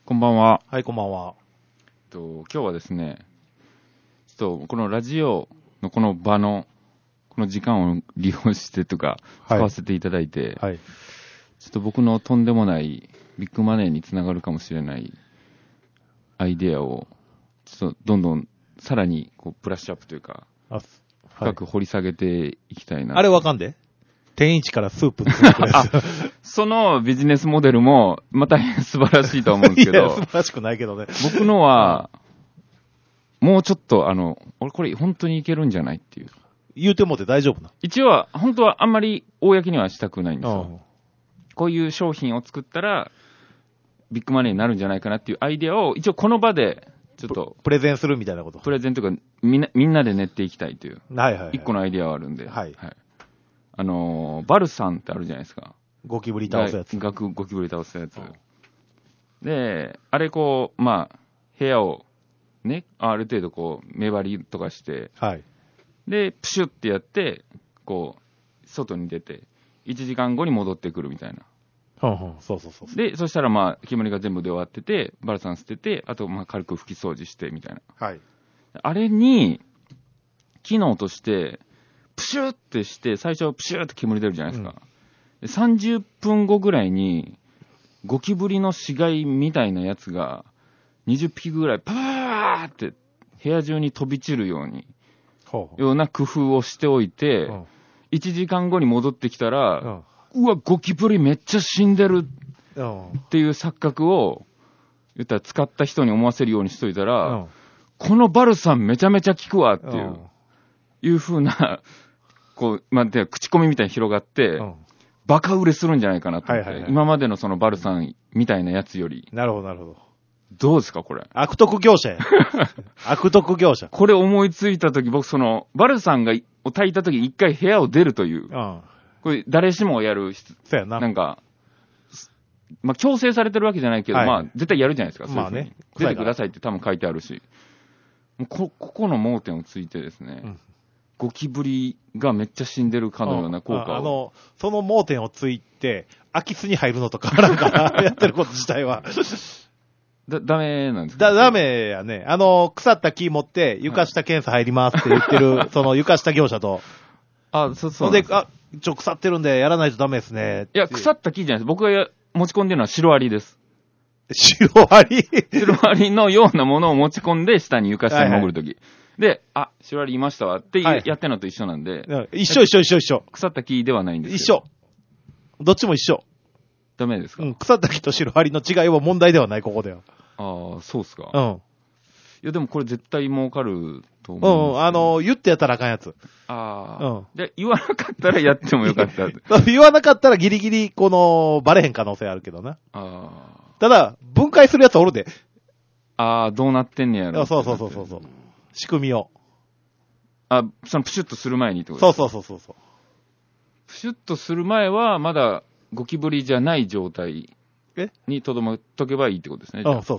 こんばんは。 はい、こんばんは。 今日はですね、このラジオのこの場の、この時間を利用してとか、使わせていただいて、 はい。 ちょっと僕のとんでもないビッグマネーにつながるかもしれないアイデアを、ちょっとどんどんさらにこうプラッシュアップというか、深く掘り下げていきたいな。 あれわかんで天一からスープ作ってくれるやつ。 そのビジネスモデルも、また素晴らしいと思うんですけど、 いや、素晴らしくないけどね。 僕のは、もうちょっと俺これ本当にいけるんじゃないっていう。 言うてもって大丈夫な。 一応は、本当はあんまり公にはしたくないんですよ。こういう商品を作ったら、ビッグマネーになるんじゃないかなっていうアイデアを、一応この場で、ちょっと、 プレゼンするみたいなこと。 プレゼンとかみんなで練っていきたいという、 はいはい、はい。 一個のアイデアはあるんで、 はい。 はい。バルさんってあるじゃないですか。 ゴキブリ倒すやつ。 ゴキブリ倒すやつ。で、あれこう、まあ、部屋を、ね、ある程度こう、目張りとかして、 はい。 で、プシュってやって、こう、外に出て、1時間後に戻ってくるみたいな。 そうそうそう。 で、そしたらまあ、煙が全部で終わってて、バルさん捨てて、あとまあ、軽く拭き掃除してみたいな。 はい。 あれに、機能として、プシュってして、最初プシュって煙出るじゃないですか。で30分後ぐらいに、ゴキブリの死骸みたいなやつが、20匹ぐらい、パーって部屋中に飛び散るように、ような工夫をしておいて、1時間後に戻ってきたら、うわ、ゴキブリめっちゃ死んでるっていう錯覚を、言ったら使った人に思わせるようにしといたら、このバルさんめちゃめちゃ効くわっていう風な、こう、まあ、口コミみたいに広がって、バカ売れするんじゃないかなと思って、今までのそのバルさんみたいなやつより。 なるほど、なるほど。 どうですか、これ。 悪徳業者や。悪徳業者。 これ思いついたとき、僕バルさんを炊いたとき一回部屋を出るという。これ誰しもやる。 そうやな。 なんか、まあ、強制されてるわけじゃないけど、まあ、絶対やるじゃないですか。 まあね。 出てくださいって多分書いてあるし。ここの盲点をついてですね、ゴキブリがめっちゃ死んでるかのような効果を。 その盲点をついて、空き巣に入るのとかあらんから、やってること自体は。 ダメなんですか？ ダメやね。腐った木持って、床下検査入りますって言ってる、その床下業者と。 そうで、腐ってるんでやらないとダメですね。 いや、腐った木じゃないです。僕が持ち込んでるのはシロアリです。 シロアリシロアリのようなものを持ち込んで、下に床下に潜るとき。で、シロアリいましたわってやってるのと一緒なんで。 一緒。 腐った木ではないんです一緒。どっちも一緒。 ダメですか？ 腐った木とシロアリの違いは問題ではない、ここでは。 そうっすか。いや、でもこれ絶対儲かると思う。 言ってやったらあかんやつ。 で、言わなかったらやってもよかった。 言わなかったらギリギリ、バレへん可能性あるけどな。ただ、分解するやつおるで。 どうなってんねやろ。 そう。仕組みを。 そのプシュッとする前にってことですか？ そう。 プシュッとする前は、まだゴキブリじゃない状態にとどまっとけばいいってことですね。 そう。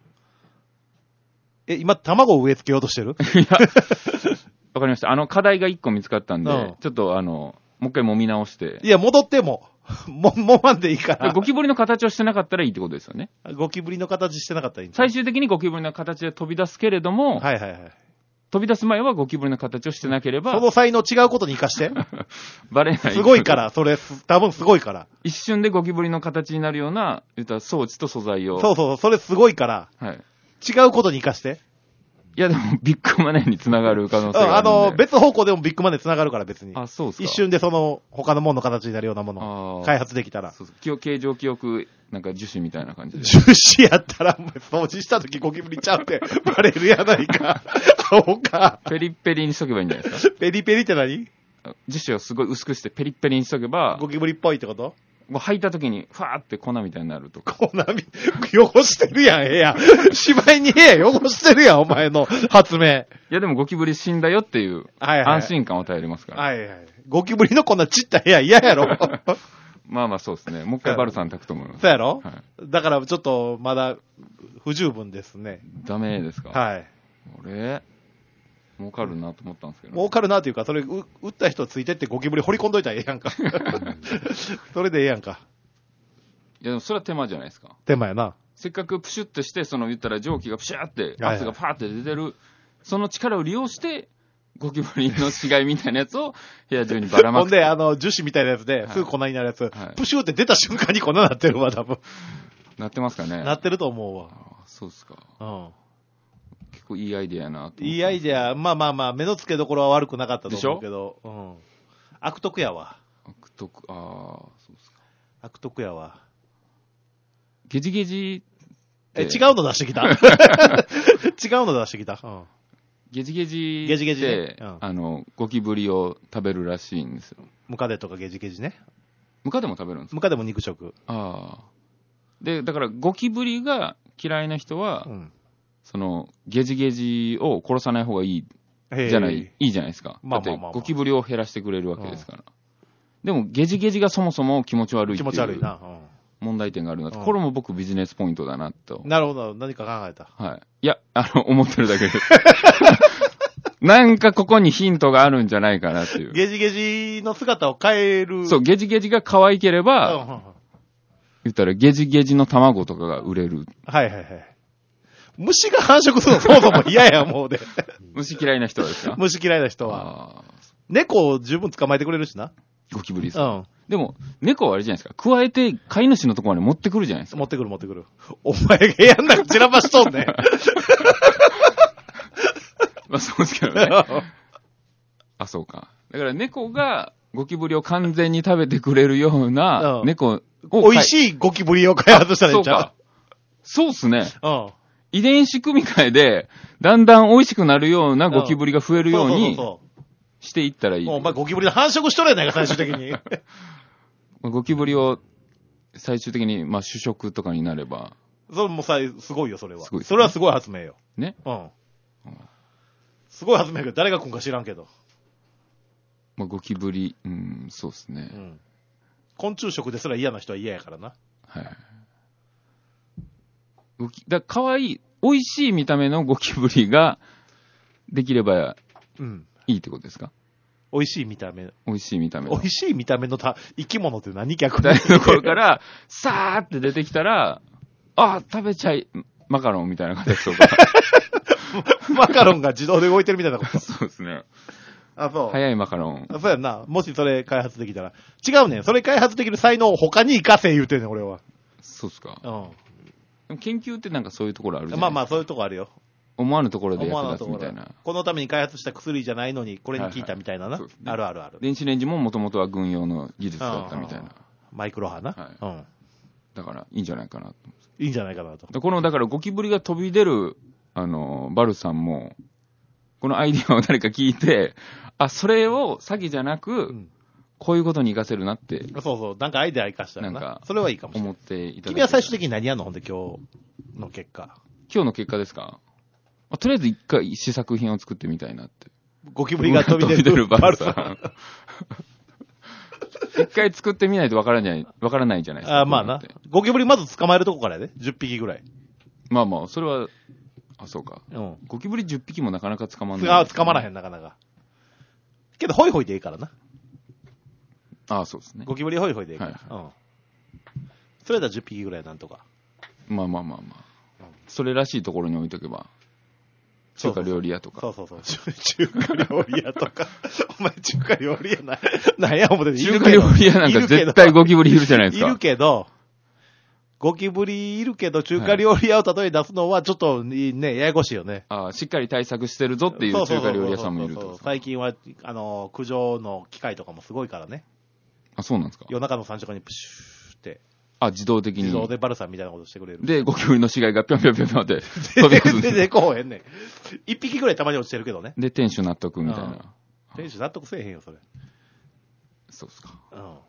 今、卵を植え付けようとしてる？ いや、わかりました。課題が1個見つかったんで、ちょっともう一回揉み直して。 いや、戻っても。揉まんでいいから。 ゴキブリの形をしてなかったらいいってことですよね。 ゴキブリの形してなかったらいいん最終的にゴキブリの形で飛び出すけれども、飛び出す前はゴキブリの形をしてなければ。 その才能違うことに活かして。 バレない。 すごいから、それ、多分すごいから。 一瞬でゴキブリの形になるような、言ったら装置と素材を。 そう、それすごいから。違うことに活かして。 いやでも、ビッグマネーにつながる可能性があるんで。 別方向でもビッグマネーつながるから別に。 そうですか。 一瞬で他のものの形になるようなものを開発できたら。 形状記憶、なんか樹脂みたいな感じで。 樹脂やったら、掃除した時ゴキブリちゃうってバレるやないか。青か。 ペリッペリにしとけばいいんじゃないですか。 ペリペリって何？ 樹脂をすごい薄くしてペリッペリにしとけば。 ゴキブリっぽいってこと？ もう履いた時に、ファーって粉みたいになるとか。 汚してるやん、部屋。芝居に部屋汚してるやん、お前の発明。 いやでもゴキブリ死んだよっていう、安心感を与えれますから。 ゴキブリのこんなちった部屋嫌やろ。 まあそうですね。もう一回バルさん炊くと思います。 そうやろ？だからちょっと、まだ、不十分ですね。 ダメですか？儲かるなと思ったんですけど、 儲かるなというか、それ、撃った人ついてってゴキブリ掘り込んどいたらええやんか。それでええやんか。 いや、でもそれは手間じゃないですか。 手間やな。 せっかくプシュってして、言ったら蒸気がプシューって、圧がパーって出てる、その力を利用して、ゴキブリの死骸みたいなやつを部屋中にばらまく。 ほんで、樹脂みたいなやつで、すぐ粉になるやつ、プシューって出た瞬間に粉になってるわ、多分。 なってますかね。 なってると思うわ。 そうですか。結構いいアイデアやなと。 いいアイデア、まあ、目の付けどころは悪くなかったと思うけど、悪徳やわ。 悪徳、そうですか。 悪徳やわ。 ゲジゲジ違うの出してきた違うの出してきた。 ゲジゲジで、 ゴキブリを食べるらしいんですよ。 ムカデとかゲジゲジね。 ムカデも食べるんですか？ ムカデも肉食。 で、だからゴキブリが嫌いな人は、ゲジゲジを殺さない方がいいじゃない、いいじゃないですか。だってゴキブリを減らしてくれるわけですから。でもゲジゲジがそもそも気持ち悪いっていう。 気持ち悪いな。 問題点があるなと。これも僕ビジネスポイントだなと。 なるほど。何か考えた。 はい。いや、思ってるだけです。なんかここにヒントがあるんじゃないかなっていう。 ゲジゲジの姿を変える。 そう、ゲジゲジが可愛ければ、言ったらゲジゲジの卵とかが売れる。 はい。虫が繁殖するのそもそも嫌や、もうで。 虫嫌いな人はですか？ 虫嫌いな人は。猫を十分捕まえてくれるしな。 ゴキブリですか？でも、猫はあれじゃないですか。加えて、飼い主のところまで持ってくるじゃないですか。 持ってくる。お前が部屋の中散らばしとんねん。 まあそうですけどね。そうか。だから猫がゴキブリを完全に食べてくれるような猫を。美味しいゴキブリを開発したらいいんちゃう？ そうっすね。遺伝子組み換えで、だんだん美味しくなるようなゴキブリが増えるようにしていったらいい。 お前ゴキブリで繁殖しとるやないか、最終的に。 ゴキブリを最終的に、主食とかになれば。 それもすごいよ、それは。 すごい、ね。 それはすごい発明よ。 ね。 すごい発明やけど、誰が来んか知らんけど。 ゴキブリ、そうっすね。 昆虫食ですら嫌な人は嫌やからな。 はい。可愛い、美味しい見た目のゴキブリができればいいってことですか？ 美味しい見た目。 美味しい見た目。 美味しい見た目の生き物って何逆に？ 台のところから、さーって出てきたら、食べちゃい、マカロンみたいな形とか。 マカロンが自動で動いてるみたいなこと。 そうですね。 そう。 早いマカロン。 そうやんな。もしそれ開発できたら。違うねん。それ開発できる才能を他に活かせ言うてんねん、俺は。 そうっすか。でも研究ってなんかそういうところあるじゃないですか。 まあ、そういうとこあるよ。 思わぬところで役立つみたいな。 このために開発した薬じゃないのに、これに効いたみたいなな。ある。 電子レンジももともとは軍用の技術だったみたいな。 マイクロ波な。 だから、いいんじゃないかなと。 いいんじゃないかなと。 だからゴキブリが飛び出る、バルさんも、このアイディアを誰か聞いて、それを詐欺じゃなく、こういうことに活かせるなって。 そう。なんかアイデア活かしたらな。なんか、それはいいかもしれない。 思っていただいて。 君は最終的に何やんの？ほんで今日の結果。 今日の結果ですか？とりあえず一回試作品を作ってみたいなって。 ゴキブリが飛び出るバルさん。 一回作ってみないとわからないじゃないですか。 まあな。ゴキブリまず捕まえるとこからやで。10匹ぐらい。 まあ、それは、そうか。ゴキブリ10匹もなかなか捕まんない、ね。 捕まらへん、なかなか。けど、ホイホイでいいからな。 そうですね。 ゴキブリホイホイでいいから。それだったら10匹ぐらいなんとか。 まあ。それらしいところに置いとけば。中華料理屋とか。 そう。中華料理屋とか。お前中華料理屋なんや思って中華料理屋なんか絶対ゴキブリいるじゃないですか。 いるけど、ゴキブリいるけど中華料理屋を例え出すのはちょっとね、ややこしいよね。 しっかり対策してるぞっていう中華料理屋さんもいると。 最近は、駆除の機械とかもすごいからね。 そうなんですか？ 夜中の3時間にプシューって。 自動的に。 自動でバルさんみたいなことしてくれる。 で、ゴキブリの死骸がぴょんぴょんって飛び込んで。 でこうへんねん。一匹ぐらいたまに落ちてるけどね。 で、店主納得みたいな。 店主納得せえへんよ、それ。 そうっすか。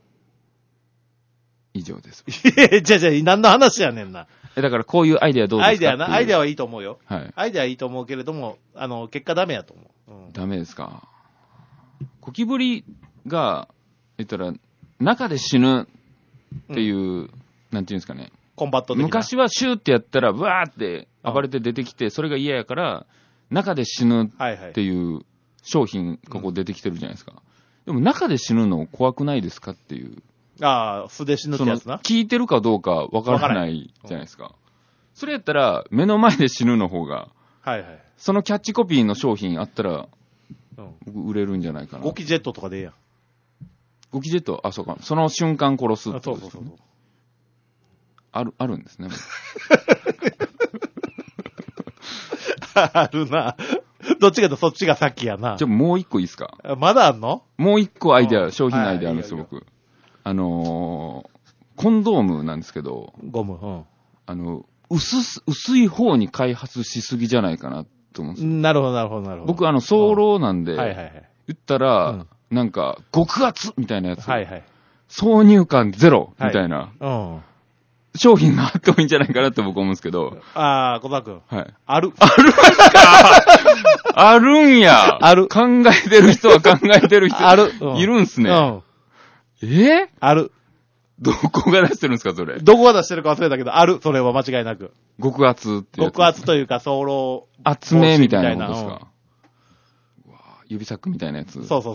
以上です。 じゃ何の話やねんな。 だからこういうアイデアどうですか？ アイデアはいいと思うよ。 はい。 アイデアはいいと思うけれども、結果ダメやと思う。 ダメですか。ゴキブリが、言ったら、中で死ぬっていう、なんていうんですかね。 コンバット的な。 昔はシューってやったら、ブワーって暴れて出てきて、それが嫌やから、中で死ぬっていう商品、ここ出てきてるじゃないですか。でも中で死ぬの怖くないですかっていう。 素で死ぬってやつな。 聞いてるかどうかわからないじゃないですか。 それやったら、目の前で死ぬの方が、 はいはい。 そのキャッチコピーの商品あったら、僕売れるんじゃないかな。 ゴキジェットとかでええやん。 ゴキジェット、あ、そうか。その瞬間殺すってことですね。 そう。 あるんですね。 あるな。どっちかとそっちがさっきやな。 もう一個いいですか？ まだあんの？ もう一個アイデア、商品アイデアあるんですよ、 はい僕。コンドームなんですけど、 ゴム。 薄い方に開発しすぎじゃないかなと思うんですよ。 なるほど。 僕、早漏なんで、 はい。 言ったら、なんか、極厚みたいなやつ。 はい。 挿入感ゼロみたいな、商品があってもいいんじゃないかなと僕思うんですけど。 小田君。 はい。 あるんかあるんや。 ある。 考えてる人は考えてる人。 ある。 いるんすね。 ある。 どこが出してるんですか、それ。 どこが出してるか忘れたけど、ある。それは間違いなく。 極厚ってやつ。 極厚というか、早漏。 厚めみたいなことですか。指サックみたいなやつ。 そう。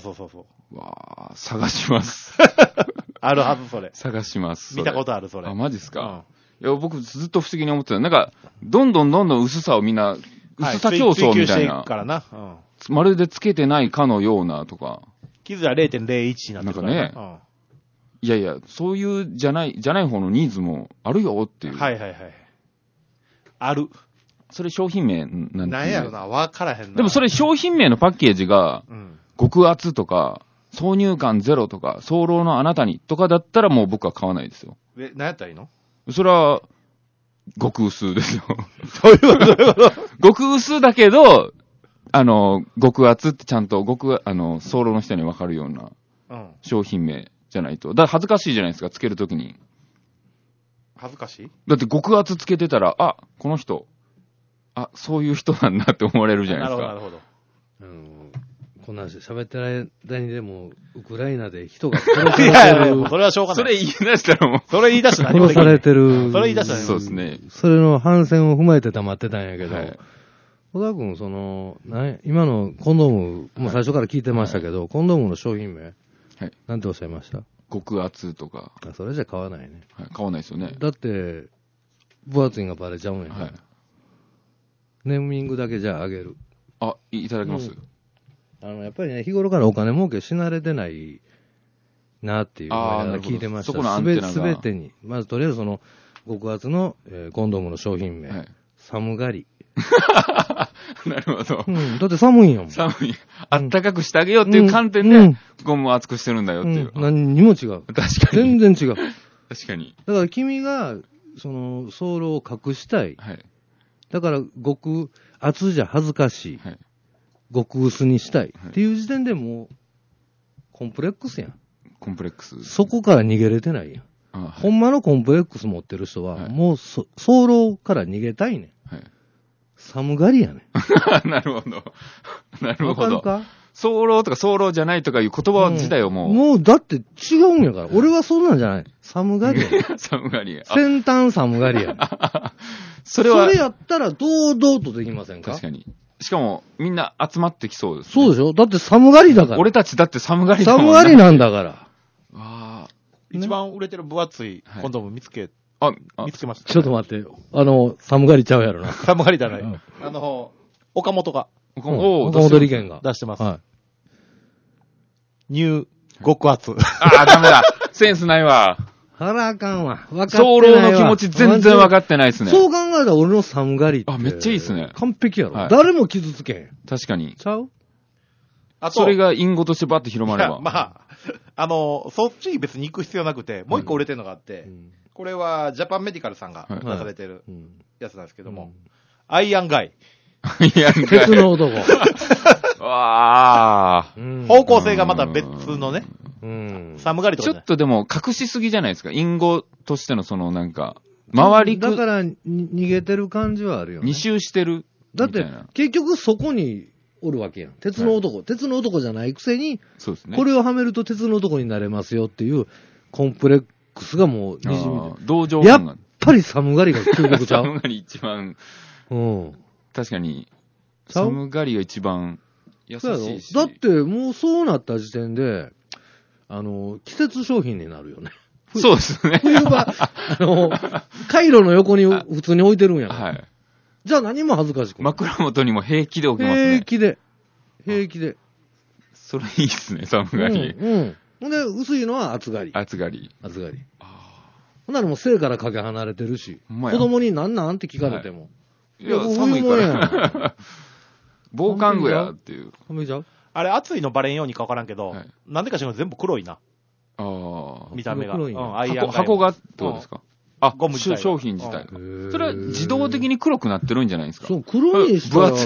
わあ、探します。 あるはず、それ。 探します。 見たことある、それ。 あ、マジっすか。いや、僕ずっと不思議に思ってた。なんか、どんどん薄さをみんな、薄さ競争みたいな。 からな。 まるでつけてないかのようなとか。 傷は 0.01 になってるからなんかね。いや、そういうじゃない方のニーズもあるよっていう。 はい。ある。 それ商品名なんて、 なんやろな、わからへんな。 でもそれ商品名のパッケージが、極厚とか、挿入感ゼロとか、早漏のあなたにとかだったらもう僕は買わないですよ。 何やったらいいの？ それは、極薄ですよ。 そういうこと。 極薄だけど、極厚ってちゃんと早漏の人にわかるような商品名じゃないと。だから恥ずかしいじゃないですか、つけるときに。 恥ずかしい？ だって極厚つけてたら、あ、この人、そういう人なんだって思われるじゃないですか。 なるほど。 こんな話喋ってる間にでも、ウクライナで人が殺されてる。 それはしょうがない。 それ言い出したらもう。 それ言い出したら何もできない。 殺されてる。 それ言い出したらそうですね。 それの反戦を踏まえて黙ってたんやけど、小田君、今のコンドーム、もう最初から聞いてましたけど、コンドームの商品名、なんておっしゃいました？ 極厚とか。 それじゃ買わないね。 買わないですよね。 だって、分厚いがバレちゃうんやから。ネーミングだけじゃあげる。 いただきます。 やっぱりね、日頃からお金儲けし慣れてないなっていう聞いてました。 そこのアンテナがすべてに。まずとりあえず極厚の、コンドームの商品名。寒がり。 なるほど。 だって寒いんやもん。 寒い。あったかくしてあげようっていう観点で、ゴムを厚くしてるんだよっていう。 何にも違う。 確かに。 全然違う。 確かに。 だから君が、ソールを隠したい。だから、極厚じゃ恥ずかしい。極薄にしたい。っていう時点でもう、コンプレックスやん。 コンプレックス。 そこから逃げれてないやん。ほんまのコンプレックス持ってる人は、もう、ソールから逃げたいねん。寒がりやねん。なるほど。なるほど。 わかるか？ 早漏とか早漏じゃないとかいう言葉自体をもう。 もうだって違うんやから。俺はそんなんじゃない。寒がりや。 寒がりや。 先端寒がりや。それやったら堂々とできませんか？ 確かに。しかも、みんな集まってきそうです、 そうでしょ？だって寒がりだから。 俺たちだって寒がりだもん。 寒がりなんだから。 一番売れてる分厚いコンドーム見つけました。 ちょっと待って。寒がりちゃうやろな。 寒がりじゃない。岡本が。 岡本利権が。 出してます。ニュー極厚。 ダメだ。センスないわ。 あかんわ。分かって早漏の気持ち全然分かってないですね。 そう考えたら俺の寒がりって。 めっちゃいいっすね。 完璧やろ。誰も傷つけん。 確かに。 ちゃう？ それが隠語としてバッと広まれば。 そっちに別に行く必要なくて、もう一個売れてるのがあって、これはジャパンメディカルさんが出されてるやつなんですけども、アイアンガイ。 鉄の男。 方向性がまた別のね、寒がりとかちょっとでも隠しすぎじゃないですか。隠語としてのなんか、周りだから逃げてる感じはあるよね。 二周してる。 だって結局そこにおるわけやん。鉄の男。鉄の男じゃないくせに、 そうですね。 これをはめると鉄の男になれますよっていうコンプレックスがもうにじみて同情感が。やっぱり寒がりが究極ちゃう。 寒がり一番。確かに、寒がりが一番優しいし。 だってもうそうなった時点で、季節商品になるよね。 そうですね。 冬場、回路の横に普通に置いてるんや。 はい。 じゃあ何も恥ずかしくない。 枕元にも平気で置けますね。 平気で。平気で。 それいいっすね、寒がり。 ほんで、薄いのは厚がり。 厚がり。 厚がり。ほんならもう生からかけ離れてるし、子供になんって聞かれても。 いや、寒いから。防寒具やっていう。 あれ、暑いのバレんようにかわからんけど、なんでかしら全部黒いな。見た目が。 箱がどうですか？あ、ゴム自体商品自体が。それは自動的に黒くなってるんじゃないですか？ そう、黒にしたら、だって、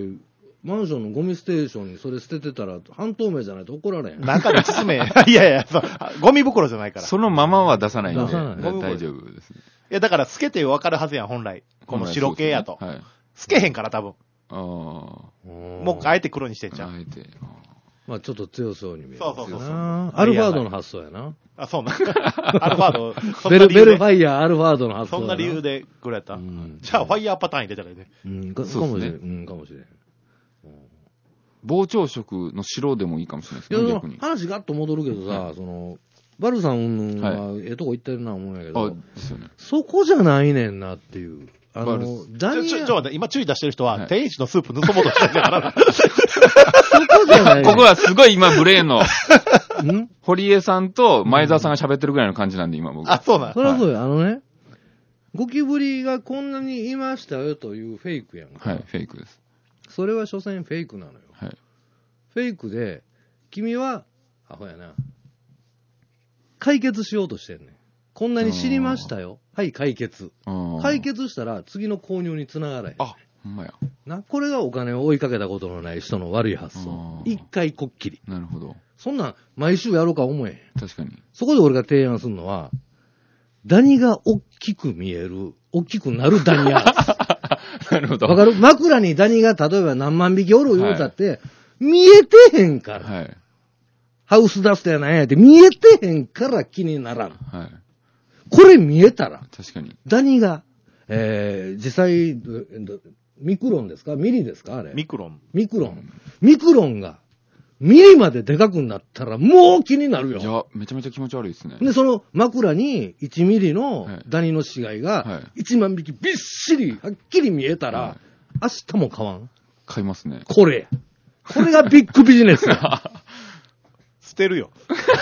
マンションのゴミステーションにそれ捨ててたら、半透明じゃないと怒られん。 なんかで包め。いやいや、ゴミ袋じゃないから。 そのままは出さないんで。大丈夫ですね。 いや、だから透けて分かるはずやん、本来。この白系やと。透けへんから、多分。もう、あえて黒にしてんじゃん。あえて。 まあちょっと強そうに見える。 そう。 アルファードの発想やな。 あ、そうな。アルファード。 ベルファイヤー、アルファードの発想。 そんな理由でくれた。じゃあ、ファイヤーパターンに出たらね。 かもしれん。かもしれん。 膨張色の白でもいいかもしれないですね、逆に。 話ガッと戻るけどさ、バルさんはええとこ行ってるな思うんやけど、そこじゃないねんなっていう。 今注意出してる人は、天一のスープ盗もうとしてるからな。 そこじゃない。 ここはすごい今ブレーンの、堀江さんと前澤さんが喋ってるぐらいの感じなんで、今僕。 あ、そうなん。 そりゃそうよ。ゴキブリがこんなにいましたよというフェイクやんか。 はい、フェイクです。 それは所詮フェイクなのよ。 はい。 フェイクで、君は、アホやな。解決しようとしてんねん。こんなに知りましたよ。はい、解決。解決したら次の購入につながらへん。 あ、ほんまや。 これがお金を追いかけたことのない人の悪い発想。一回こっきり。 なるほど。 そんなん毎週やろうか思えへん。 確かに。 そこで俺が提案するのは、ダニが大きく見える、大きくなるダニアース。 なるほど。 わかる？枕にダニが例えば何万匹おる言うたって、見えてへんから。はい。ハウスダストやなんやって見えてへんから気にならん。はい。これ見えたら。 確かに。 ダニが、実際、ミクロンですか？ミリですか？あれ。 ミクロン。 ミクロンが、ミリまででかくなったらもう気になるよ。 いや、めちゃめちゃ気持ち悪いですね。 で、その枕に1ミリのダニの死骸が1万匹びっしり、はっきり見えたら、明日も買わん？ 買いますね。 これがビッグビジネスや。 捨てるよ。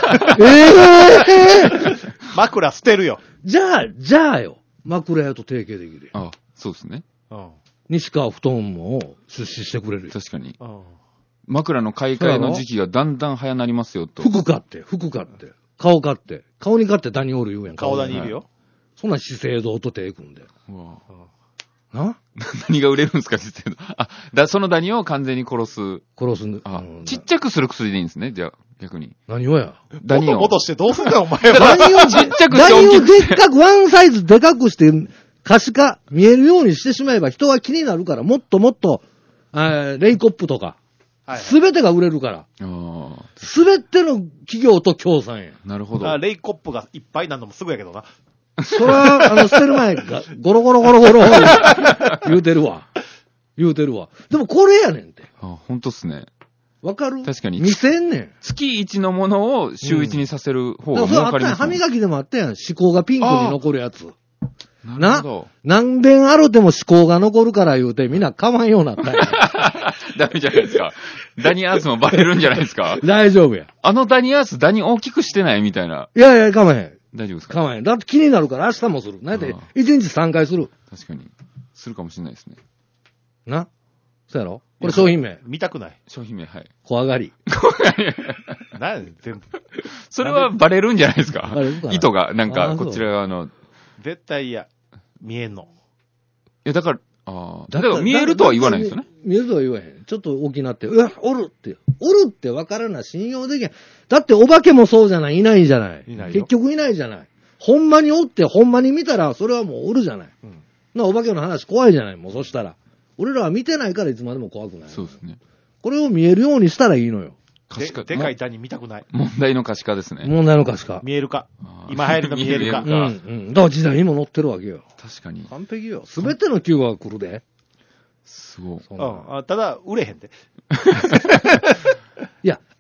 枕捨てるよ。 じゃあよ。枕屋と提携できるよ。あ、そうですね。 西川布団も出資してくれるよ。 確かに。枕の買い替えの時期がだんだん早なりますよと。 服買って。顔買って。顔に買ってダニおる言うやん。 顔ダニいるよ。 そんな資生堂と手組んで。な何が売れるんですか、資生堂。そのダニを完全に殺す。ちっちゃくする薬でいいんですね、じゃあ、逆に。 何をや。 ダニを。戻してどうすんだよ、お前は。 ダニをちっちゃくして。ダニをでっかく、ワンサイズでかくして、可視化、見えるようにしてしまえば人は気になるから、もっともっと、レイコップとか。すべてが売れるから。すべての企業と協賛や。 なるほど。 レイコップがいっぱいなんのもすぐやけどな。 それは、捨てる前が、ゴロゴロ言うてるわ。でもこれやねんて。 ほんとっすね。 わかる？ 確かに。 見せんねん。 月1のものを週1にさせる方が儲かります、 歯磨きでもあったやん。歯垢がピンクに残るやつ。 なるほど。 何遍あるでも歯垢が残るから言うてみんな買わんようになったんや。 ダメじゃないですか。ダニアースもバレるんじゃないですか。 大丈夫や。 ダニアース、ダニ大きくしてないみたいな。 いや、買わへん。 大丈夫ですか？ 買わへん。だって気になるから明日もする。なんで、1日3回する。 確かに。するかもしれないですね。 な？そうやろ？これ商品名。 見たくない。 商品名、はい。 怖がり。 何全部。 それはバレるんじゃないですか。意図が、なんか、こちら側の。 絶対嫌。見えんの。 いや、だから見えるとは言わないですよね。 見えるとは言わへん。ちょっと大きなって、おるって分からな、信用できん。だってお化けもそうじゃない、いないじゃない。結局いないじゃない。ほんまにおって、ほんまに見たら、それはもうおるじゃない。お化けの話怖いじゃない、もうそしたら。俺らは見てないからいつまでも怖くない。 そうですね。 これを見えるようにしたらいいのよ。 でかいダニ見たくない。 問題の可視化ですね。 問題の可視化。 見えるか。今流行りの見えるか。 だから時代にも載ってるわけよ。 確かに。 完璧よ。すべての企業が来るで。 すごい。 ただ、売れへんで。 いや、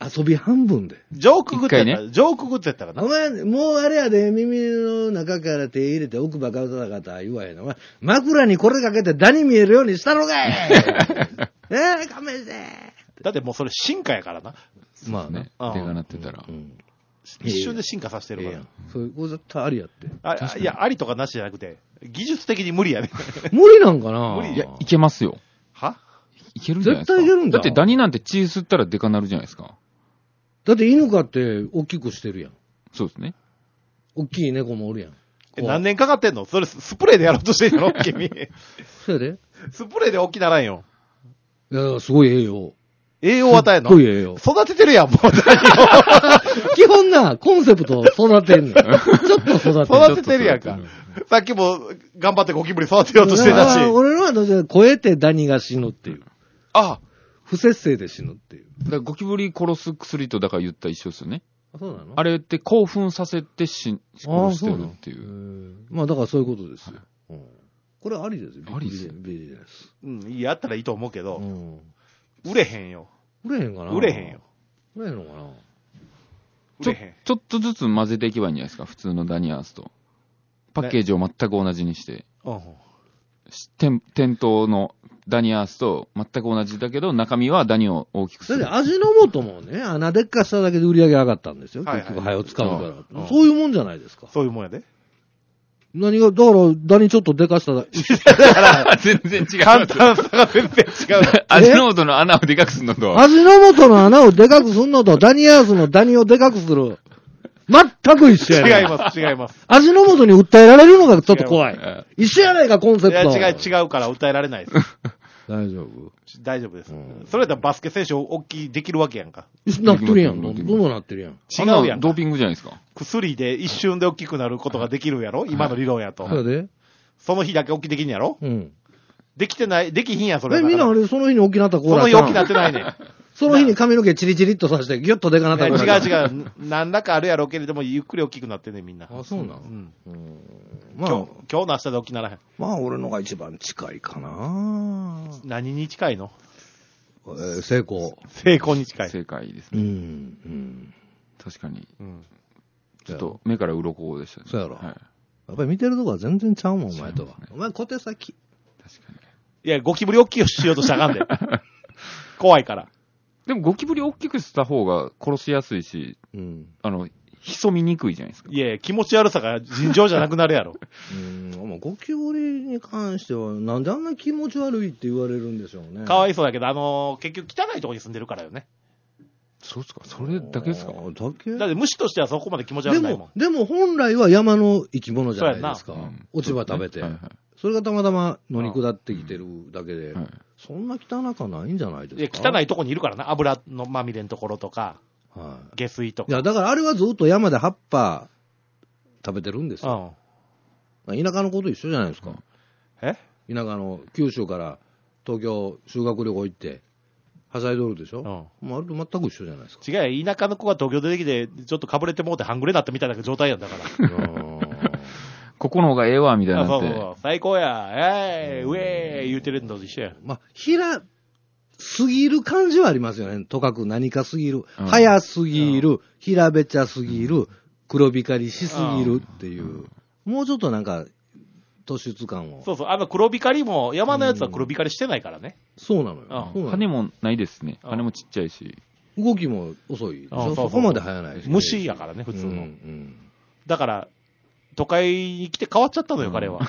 遊び半分で。 ジョークグッズやったら、ジョークグッズやったらな。 お前、もうあれやで、耳の中から手入れて奥歯ガタガタ言わへんの。お前、枕にこれかけてダニ見えるようにしたのかい勘弁して。 だってもうそれ進化やからな。 まあね、手が鳴ってたら。 一瞬で進化させてるから。 そういうこと絶対ありやって。 いや、ありとかなしじゃなくて、技術的に無理やね。 無理なんかな。 無理いや、いけますよ。 はいけるんじゃないですか。 絶対いけるんだ。 だってダニなんて血吸ったらデカなるじゃないですか。 だって犬飼って大きくしてるやん。 そうですね。 大きい猫もおるやん。 何年かかってんのそれスプレーでやろうとしてんの君。 そうやで。 スプレーで大きならんよ。 いや、すごい栄養。 栄養与えんのすごい栄養。 育ててるやん、もう。 基本な、コンセプト育てんの。ちょっと育てる。 育ててるやんか。さっきも頑張ってゴキブリ育てようとしてたし。 俺のは超えてダニが死ぬっていう。 あ不節制で死ぬっていう。 だからゴキブリ殺す薬とだから言ったら一緒ですよね。 あ、そうなの？ あれって興奮させて殺してるっていう。 まあだからそういうことですよ。これありですよ。 ありですよ。 ビジネス。 うん、やったらいいと思うけど、売れへんよ。 売れへんかな？ 売れへんよ。 売れへんのかな？ ちょっとずつ混ぜていけばいいんじゃないですか、普通のダニアースと。パッケージを全く同じにして。店頭のダニアースと全く同じだけど、中身はダニを大きくする。 だって味の素もね、穴でっかしただけで売り上げ上がったんですよ。結局、早を使うから。そういうもんじゃないですか。 そういうもんやで。 何が、だから、ダニちょっとでかしただ。 だから、全然違う。 簡単さが全然違う。 味の素の穴をでかくするのと。 味の素の穴をでかくするのと、ダニアースのダニをでかくする。全く一緒やね。 違います、違います。 味の素に訴えられるのがちょっと怖い。一緒やないか、コンセプト。 いや、違うから訴えられないです。 大丈夫？ 大丈夫です。それだったらバスケ選手大きいできるわけやんか。 なってるやん。どんどんなってるやん。 違うやん。 ドーピングじゃないですか。 薬で一瞬で大きくなることができるやろ今の理論やと。 そうで？ その日だけ大きいできんやろうん。 できてない、できひんやん、それ。 みんなあれ、その日に大きなった子その日大きなってないねん。 その日に髪の毛チリチリっとさして、ギュッとでかなった子。 違う。何らかあるやろうけれども、ゆっくり大きくなってんねん、みんな。 あ、そうなの？ まあ、今日の明日で大きならへん。 まあ、俺のが一番近いかな。 何に近いの？ 成功。 成功に近い。 正解ですね。確かに。ちょっと目から鱗でしたね。 そうやろ。やっぱり見てるとこは全然ちゃうもん、お前とは。お前小手先。 確かに。いや、ゴキブリ大きくしようとしたらあかんで。怖いから。 でもゴキブリ大きくした方が殺しやすいし、潜みにくいじゃないですか。 いや気持ち悪さが尋常じゃなくなるやろ。 ゴキブリに関しては、なんであんな気持ち悪いって言われるんでしょうね。 かわいそうだけど、結局汚いところに住んでるからよね。 そうですか？それだけですか？ だって虫としてはそこまで気持ち悪くないもん。 でも本来は山の生き物じゃないですか。落ち葉食べて。それがたまたま野に下ってきてるだけで、そんな汚かないんじゃないですか？ いや、汚いとこにいるからな。油のまみれのところとか、下水とか。 いや、だからあれはずっと山で葉っぱ食べてるんですよ。田舎の子と一緒じゃないですか。田舎の九州から東京修学旅行行って、はしゃいどるでしょ？もうあれと全く一緒じゃないですか。 違うよ。田舎の子が東京出てきて、ちょっとかぶれてもうて半グレになったみたいな状態やんだから。 ここの方がええわ、みたいなって。 そう最高や、ウェー言うてるのと一緒や。 まあ、すぎる感じはありますよね。とかく何かすぎる。早すぎる。平べちゃすぎる。黒光りしすぎるっていう。もうちょっとなんか、突出感を。 そうそう。黒光りも、山のやつは黒光りしてないからね。 そうなのよ。 羽もないですね。羽もちっちゃいし。 動きも遅い。そこまで速ないし。 虫やからね、普通の。だから、都会に来て変わっちゃったのよ、彼は。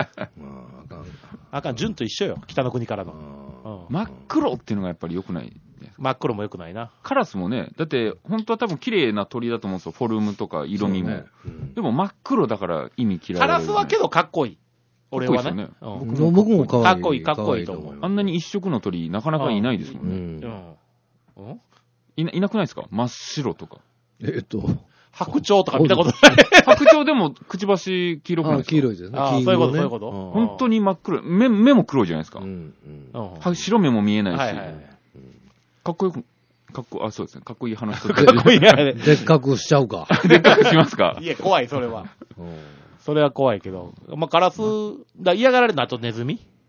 あかん、純と一緒よ、北の国からの。 真っ黒っていうのがやっぱり良くない。 真っ黒も良くないな。 カラスもね、だって本当は多分綺麗な鳥だと思うんですよ、フォルムとか色味も。でも真っ黒だから意味嫌われる。 カラスはけどかっこいい。俺はね。 僕もかわいい。 かっこいいと思う。 あんなに一色の鳥なかなかいないですもんね。いなくないですか？真っ白とか。 白鳥とか見たことない。 白鳥でもくちばし黄色くないですか？ 黄色いですね。 そういうこと。 本当に真っ黒。目も黒いじゃないですか。白目も見えないし。かっこよく、そうですね。かっこいい話とかっこいいやね。 でっかくしちゃうか。 でっかくしますか？ いや、怖い、それは。それは怖いけど。まあ、カラス、嫌がられるのあとネズミ？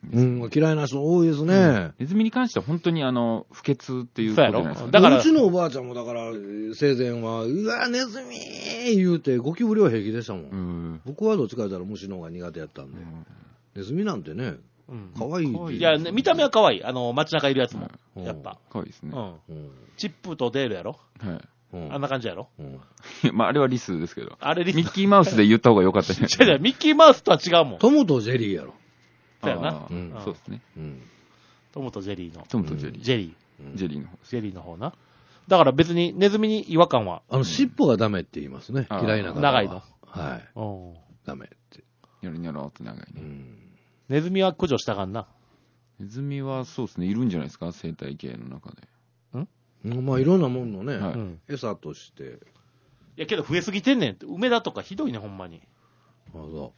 嫌いな人多いですね。 ネズミに関しては本当に不潔っていうことじゃないですか。 だからうちのおばあちゃんもだから生前はうわネズミ言うてゴキブリは平気でしたもん。僕はどっちか言ったら虫の方が苦手やったんで。ネズミなんてね、可愛い。 いや、見た目は可愛い。街中いるやつも。やっぱ。 可愛いですね。 チップとデールやろ。 はい。 あんな感じやろ。 まあ、あれはリスですけど。 あれリス。 ミッキーマウスで言った方が良かったじゃない違う、ミッキーマウスとは違うもん。 トムとジェリーやろ。 そうやな。 そうですね。 トムとジェリーの。 トムとジェリー。 ジェリー。ジェリーの方。 ジェリーの方な。だから別にネズミに違和感は。 尻尾がダメって言いますね。嫌いな方は。 長いの。 はい。ダメって。 ニョロニョロって長いね。 ネズミは駆除したがんな。 ネズミはそうですね、いるんじゃないですか、生態系の中で。 まあいろんなもんのね、餌として。 いやけど増えすぎてんねんって。梅田とかひどいね、ほんまに。 そう。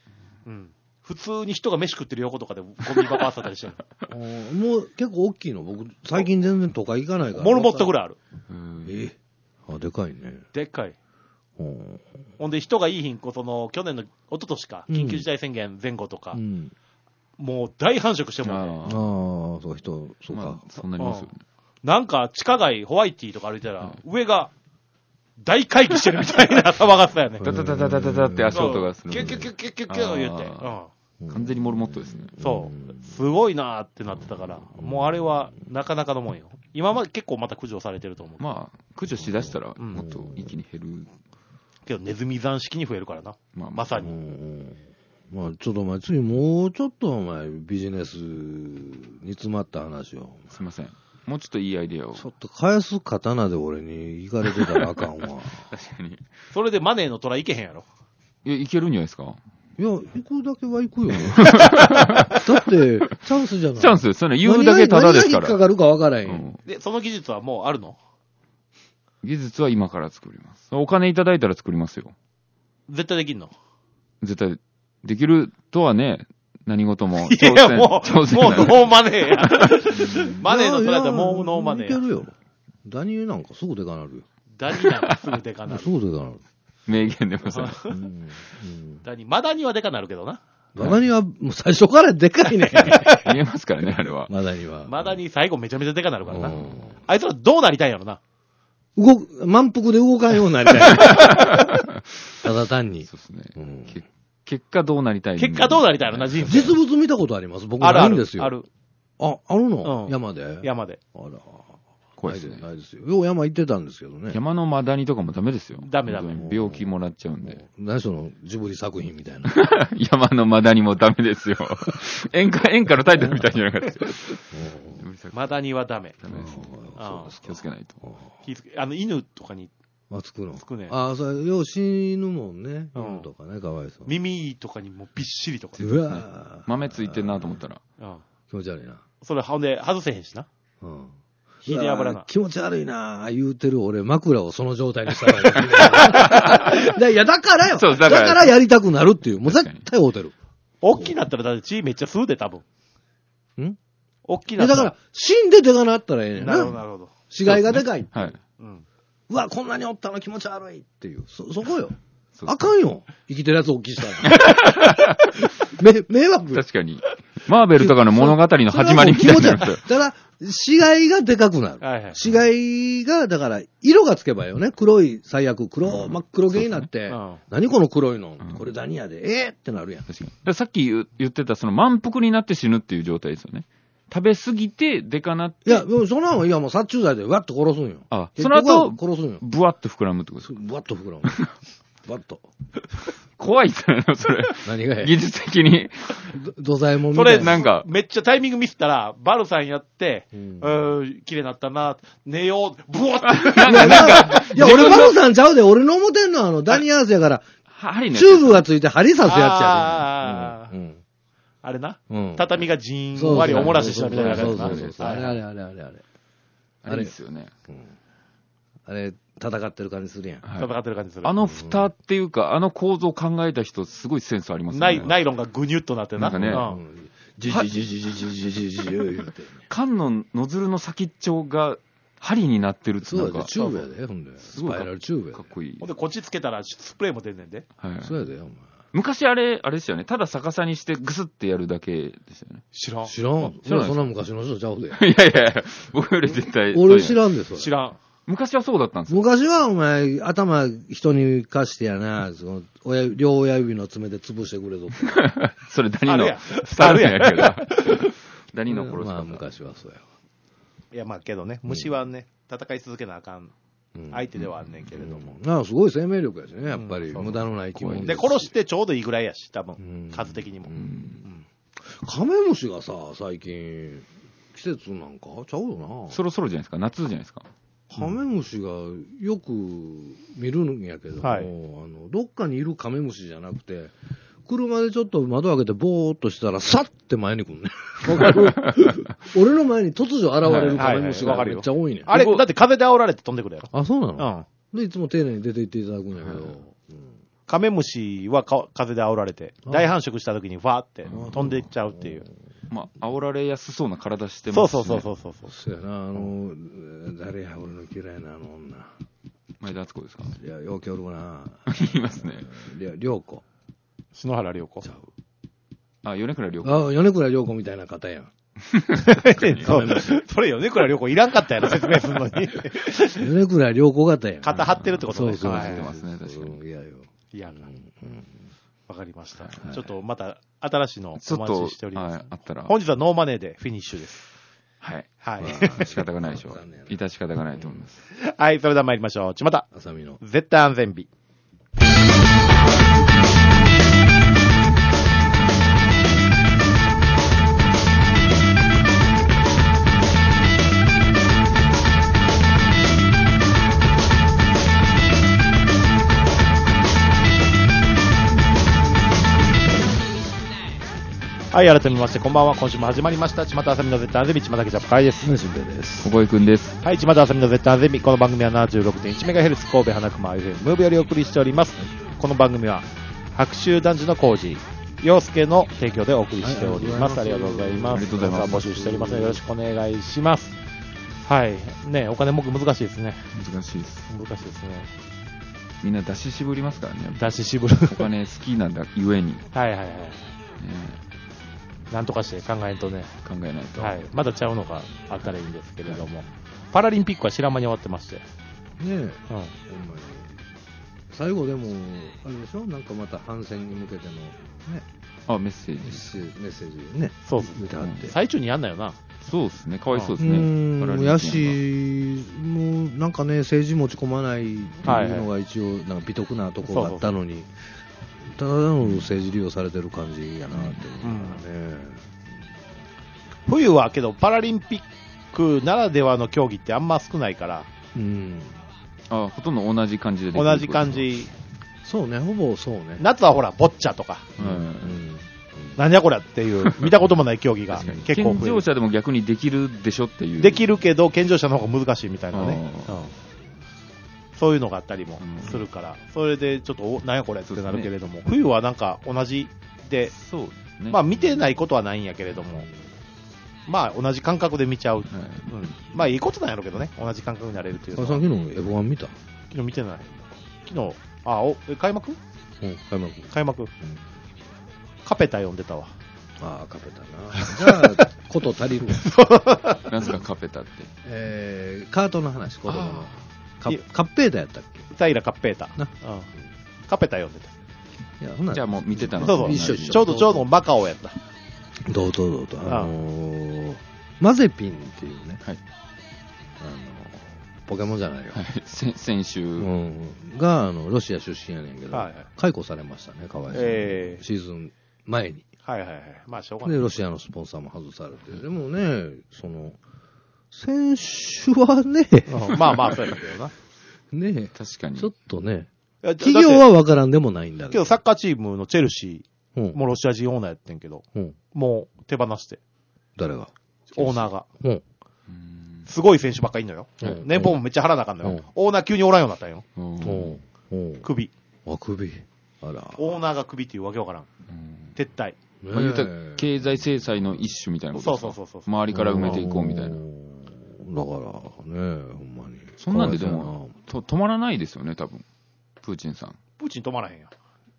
普通に人が飯食ってる横とかでゴミ箱あったりしてるもう結構大きいの。僕、最近全然都会行かないから。 モルモットぐらいある。 でかいね。 でっかい。ほんで人がいい日、去年の、一昨年か、緊急事態宣言前後とか、もう大繁殖してもね。 そうか。 そうなりますよね。 なんか地下街、ホワイティとか歩いたら、上が大会議してるみたいな騒がせたよね。 ダダダダダダダって足音がする。 キュッキュッキュッキュッキュッキュッ言って。 完全にモルモットですね。 そう。すごいなーってなってたから、もうあれはなかなかのもんよ。今まで結構また駆除されてると思う。 まあ、駆除しだしたらもっと一気に減る。 けどネズミ山式に増えるからな。まさに。 まあちょっと次もうちょっとビジネスに詰まった話を。 すいません。もうちょっといいアイデアを。 ちょっと返す刀で俺に行かれてたらあかんわ。 確かに。 それでマネーの虎いけへんやろ。 いや、いけるんじゃないですか。 いや、行くだけは行くよ。だって、チャンスじゃない。 チャンスです。それ言うだけただですから。 何が引っかかるか分からへん。 で、その技術はもうあるの？ 技術は今から作ります。お金いただいたら作りますよ。 絶対できんの？ 絶対、できるとはね、何事も。 いや、もうノーマネーや。マネーの虎ってもうノーマネーや。 いけるよ。ダニなんかすぐでかなるよ。 ダニなんかすぐでかなる。 すぐでかなる。 名言出ますね。 マダニはでかなるけどな。 マダニはもう最初からでかいね。 見えますからね、あれは。 マダニは。 マダニ最後めちゃめちゃでかなるからな。あいつらどうなりたいんやろな。 満腹で動かんようになりたい。ただ単に。 そうですね。結果どうなりたい？ 結果どうなりたいのな、人生。 実物見たことあります？僕ないんですよ。 ある。 あるの？山で？ 山で。 あら。 怖いですね。 ないですよ。よう山行ってたんですけどね。 山のマダニとかもダメですよ。 ダメ。 病気もらっちゃうんで。 何そのジブリ作品みたいな。 山のマダニもダメですよ。演歌のタイトルみたいじゃなかったですよ。 マダニはダメ。 ダメですね。気をつけないと。 犬とかに。 つくの？ つくね。 それ、よう死ぬもんね。犬とかね、かわいそう。 耳とかにもびっしりとか。 うわ豆ついてんなと思ったら。 気持ち悪いな。 それ、ほんで、外せへんしな。火で油な。 気持ち悪いな言うてる俺、枕をその状態にしたらいや、だからよ。だからやりたくなるっていう。もう絶対会うてる。 大きなったら、だって血めっちゃ吸うで、多分。大きなったら。だから、死んででかなったらええねんな。 なるほど。 死骸がでかい。 はい。 うわ、こんなにおったの気持ち悪いっていう。そこよ。あかんよ。生きてるやつ大きいしたら。迷惑。 確かに。マーベルとかの物語の始まりみたいな。 ただ、死骸がでかくなる。死骸が、だから、色がつけばよね。黒い、最悪、真っ黒毛になって、何この黒いのこれダニやで。ってなるやん。 確かに。さっき言ってた、その満腹になって死ぬっていう状態ですよね。食べ過ぎて、でかなって。 いや、そんなの、もう殺虫剤でわっと殺すんよ。 その後、 殺すんよ。 ブワッと膨らむってことですか？ ブワッと膨らむ。バッと。 怖いっすね、それ。 何がや技術的に。 土左衛門みたいな。 それ、なんか、めっちゃタイミングミスったら、バルさんやって、綺麗になったな、寝よう、ブワッて。 いや、俺バルさんちゃうで、俺の思てんのはダニアースやから、チューブがついて針刺すやつやで。 あれな。畳がじーんわりおもらししたみたいなやつな。 あれ。 あれですよね。 あれ、戦ってる感じするやん。 戦ってる感じする。 蓋っていうか、構造を考えた人、すごいセンスありますね。 ナイロンがぐにゅっとなってな。 なんかね。缶のノズルの先っちょが針になってるってそうやで、チューブやで、ほんで。スパイラルチューブや。 かっこいい。 ほんで、こっちつけたらスプレーも出んねんで。 そうやで、お前。 昔あれですよね。ただ逆さにしてグスってやるだけですよね。 知らん。 知らん。そんな昔の人ちゃうで。 いやいや、僕より絶対。 俺知らんです。 知らん。 昔はそうだったんですよ。 昔はお前、頭人に貸してやな、両親指の爪で潰してくれと。 それダニのスタイルやけど。ダニの頃まあ昔はそうやわ。 いやまあけどね、虫はね、戦い続けなあかん相手ではあんねんけれども。 なんかすごい生命力やしね、やっぱり。無駄のない生き物で、殺してちょうどいいぐらいやし、多分、数的にも。 カメムシがさ、最近、季節なんかちゃうよな。 そろそろじゃないですか、夏じゃないですか。 カメムシがよく見るんやけども、どっかにいるカメムシじゃなくて、車でちょっと窓開けてボーっとしたら、さって前に来るね。わかる俺の前に突如現れるカメムシがめっちゃ多いね。 あれ、だって風で煽られて飛んでくるやろ。 あ、そうなの？で、いつも丁寧に出て行っていただくんやけど。 カメムシは風で煽られて、大繁殖した時にファーって飛んでいっちゃうっていう。 まあ、煽られやすそうな体してますし、ね。 そう。 そうやな、誰や、俺の嫌いな女。 前田敦子ですか？ いや、ようけおるな。 言いますね。 涼子。 篠原涼子。 あ、米倉涼子。 あ、米倉涼子みたいな方やん。 それ米倉涼子いらんかったやろ、説明するのに。 米倉涼子型やん。 肩張ってるってことね。 そう。 張ってますね、確かに。 いやよ。 いやな。わかりました。ちょっとまた新しいのお待ちしております。 あったら。 本日はノーマネーでフィニッシュです。 はい。 はい。 仕方がないでしょう。致し方がないと思います。 はい、それでは参りましょう。ちまた。 あさみの。 絶対安全日。はい、改めまして、こんばんは。今週も始まりました。ちまたあさみの絶対安全日、ちまたけちゃっかいです。 しんべヱです。 小声くんです。 はい、ちまたあさみの絶対安全日。この番組は 76.1MHz 神戸花熊 FM ムーブよりお送りしております。この番組は、白州男児の工事、陽介の提供でお送りしております。ありがとうございます。 ありがとうございます。 募集しておりますので、よろしくお願いします。はい。ね、お金目難しいですね。 難しいです。 難しいですね。 みんな出し渋りますからね。 出し渋る。 お金好きなんだ、ゆえに。 はい。なんとかして考えんとね。 考えないと。 はい。まだちゃうのがあったらいいんですけれども。パラリンピックは知らん間に終わってまして。 ねえ。ほんまに。最後でも、あれでしょなんかまた反戦に向けての、ね。 あ、メッセージね。 そうですね。最中にやんなよな。 そうですね。かわいそうですね。 やし、もうなんかね、政治持ち込まないっていうのが一応、なんか美徳なところがあったのに、ただの政治利用されてる感じやなって思うからね。 冬はけど、パラリンピックならではの競技ってあんま少ないから、 ほとんど同じ感じでできる。 同じ感じ。 そうね、ほぼそうね。 夏はほら、ボッチャとか。なんじゃこりゃっていう、見たこともない競技が結構増える。 健常者でも逆にできるでしょっていう。 できるけど、健常者の方が難しいみたいなね。そういうのがあったりもするから、それでちょっと、なんやこれってなるけれども、冬はなんか同じで、まあ見てないことはないんやけれども、まあ同じ感覚で見ちゃう。まあいいことなんやろうけどね、同じ感覚になれるという。 さっきの F1 見た？ 昨日見てない。昨日、開幕？開幕。カペタ読んでたわ。 カペタな。じゃあ、こと足りるわ。なんすか、カペタって。 カートの話、子供の。カッペータやったっけ？ 平カッペータ。カペタ読んでた。 じゃあもう見てたの？ そう。 一緒。 ちょうどマカオやった。 どうぞ。マゼピンっていうね。ポケモンじゃないよ。 先週が、ロシア出身やねんけど、解雇されましたね、かわいそうに。シーズン前に。 まあ、しょうがない。 で、ロシアのスポンサーも外されて。でもね、選手はね、 まあ、そうやけどな。 ね確かに。 ちょっとね、企業は分からんでもないんだけど、サッカーチームのチェルシーもロシア人オーナーやってんけど、もう手放して。 誰が？ オーナーが。すごい選手ばっかりいんのよ。年俸もめっちゃ払わなあかんのよ。オーナー急におらんようになったんよ。首。 首。あら。 オーナーが首っていうわけわからん。撤退。 言うたら経済制裁の一種みたいなことですか？そう。周りから埋めていこうみたいな。だからね、ほんまに。 そんなんででも止まらないですよね、多分。プーチンさん。 プーチン止まらへんよ。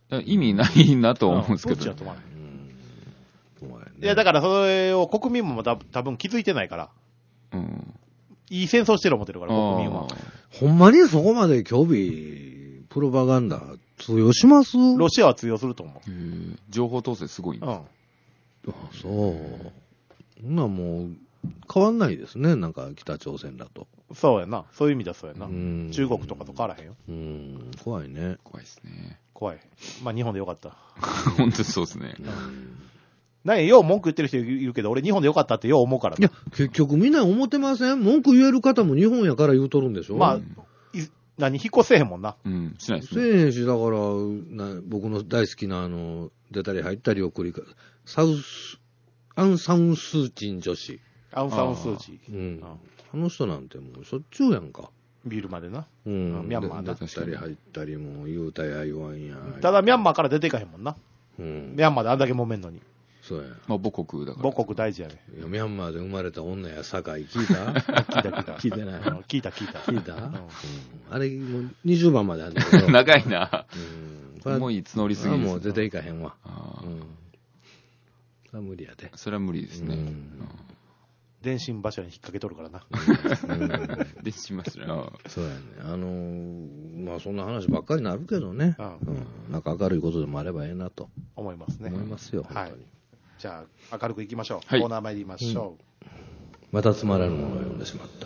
意味ないなと思うんですけど。 プーチンは止まらない。いや、だからそれを国民も多分気づいてないから。うん。いい戦争してる思ってるから、国民は。 ほんまにそこまで興味、プロパガンダ通用します？ ロシアは通用すると思う。 情報統制すごいんです。 そう。そんなもう、変わんないですね、なんか北朝鮮だと。 そうやな。そういう意味だそうやな。中国とかと変わらへんよ。 怖いね。 怖いですね。 怖い。まあ日本でよかった。 本当にそうですね。 よう文句言ってる人いるけど、俺日本でよかったってよう思うから。 いや、結局みんな思ってません？文句言える方も日本やから言うとるんでしょ？ まあ、引っ越せへんもんな。 しないですね。 せえへんし、だから、僕の大好きな出たり入ったりを繰り返す。アン・サン・スーチン女子。 アン・サン・スーチー。あの人なんてもうしょっちゅうやんか。 ビールまでな。 ミャンマーだったり入ったりも言うたや言わんや。 ただミャンマーから出ていかへんもんな。ミャンマーであんだけ揉めんのに。 そうや。 まあ母国だから。 母国大事やね。 いや、ミャンマーで生まれた女や酒井聞いた？聞いてない。 聞いた。 あれ、もう20番まであるんだけど。 長いな。もう募りすぎです。 もう出ていかへんわ。それは無理やで。 それは無理ですね。 電信柱に引っ掛けとるからな。 電信柱。 そうやね。まあそんな話ばっかりになるけどね。なんか明るいことでもあればええなと。 思いますね。 思いますよ、本当に。 じゃあ、明るくいきましょう。 はい、 コーナー参りましょう。 またつまらぬものを読んでしまった。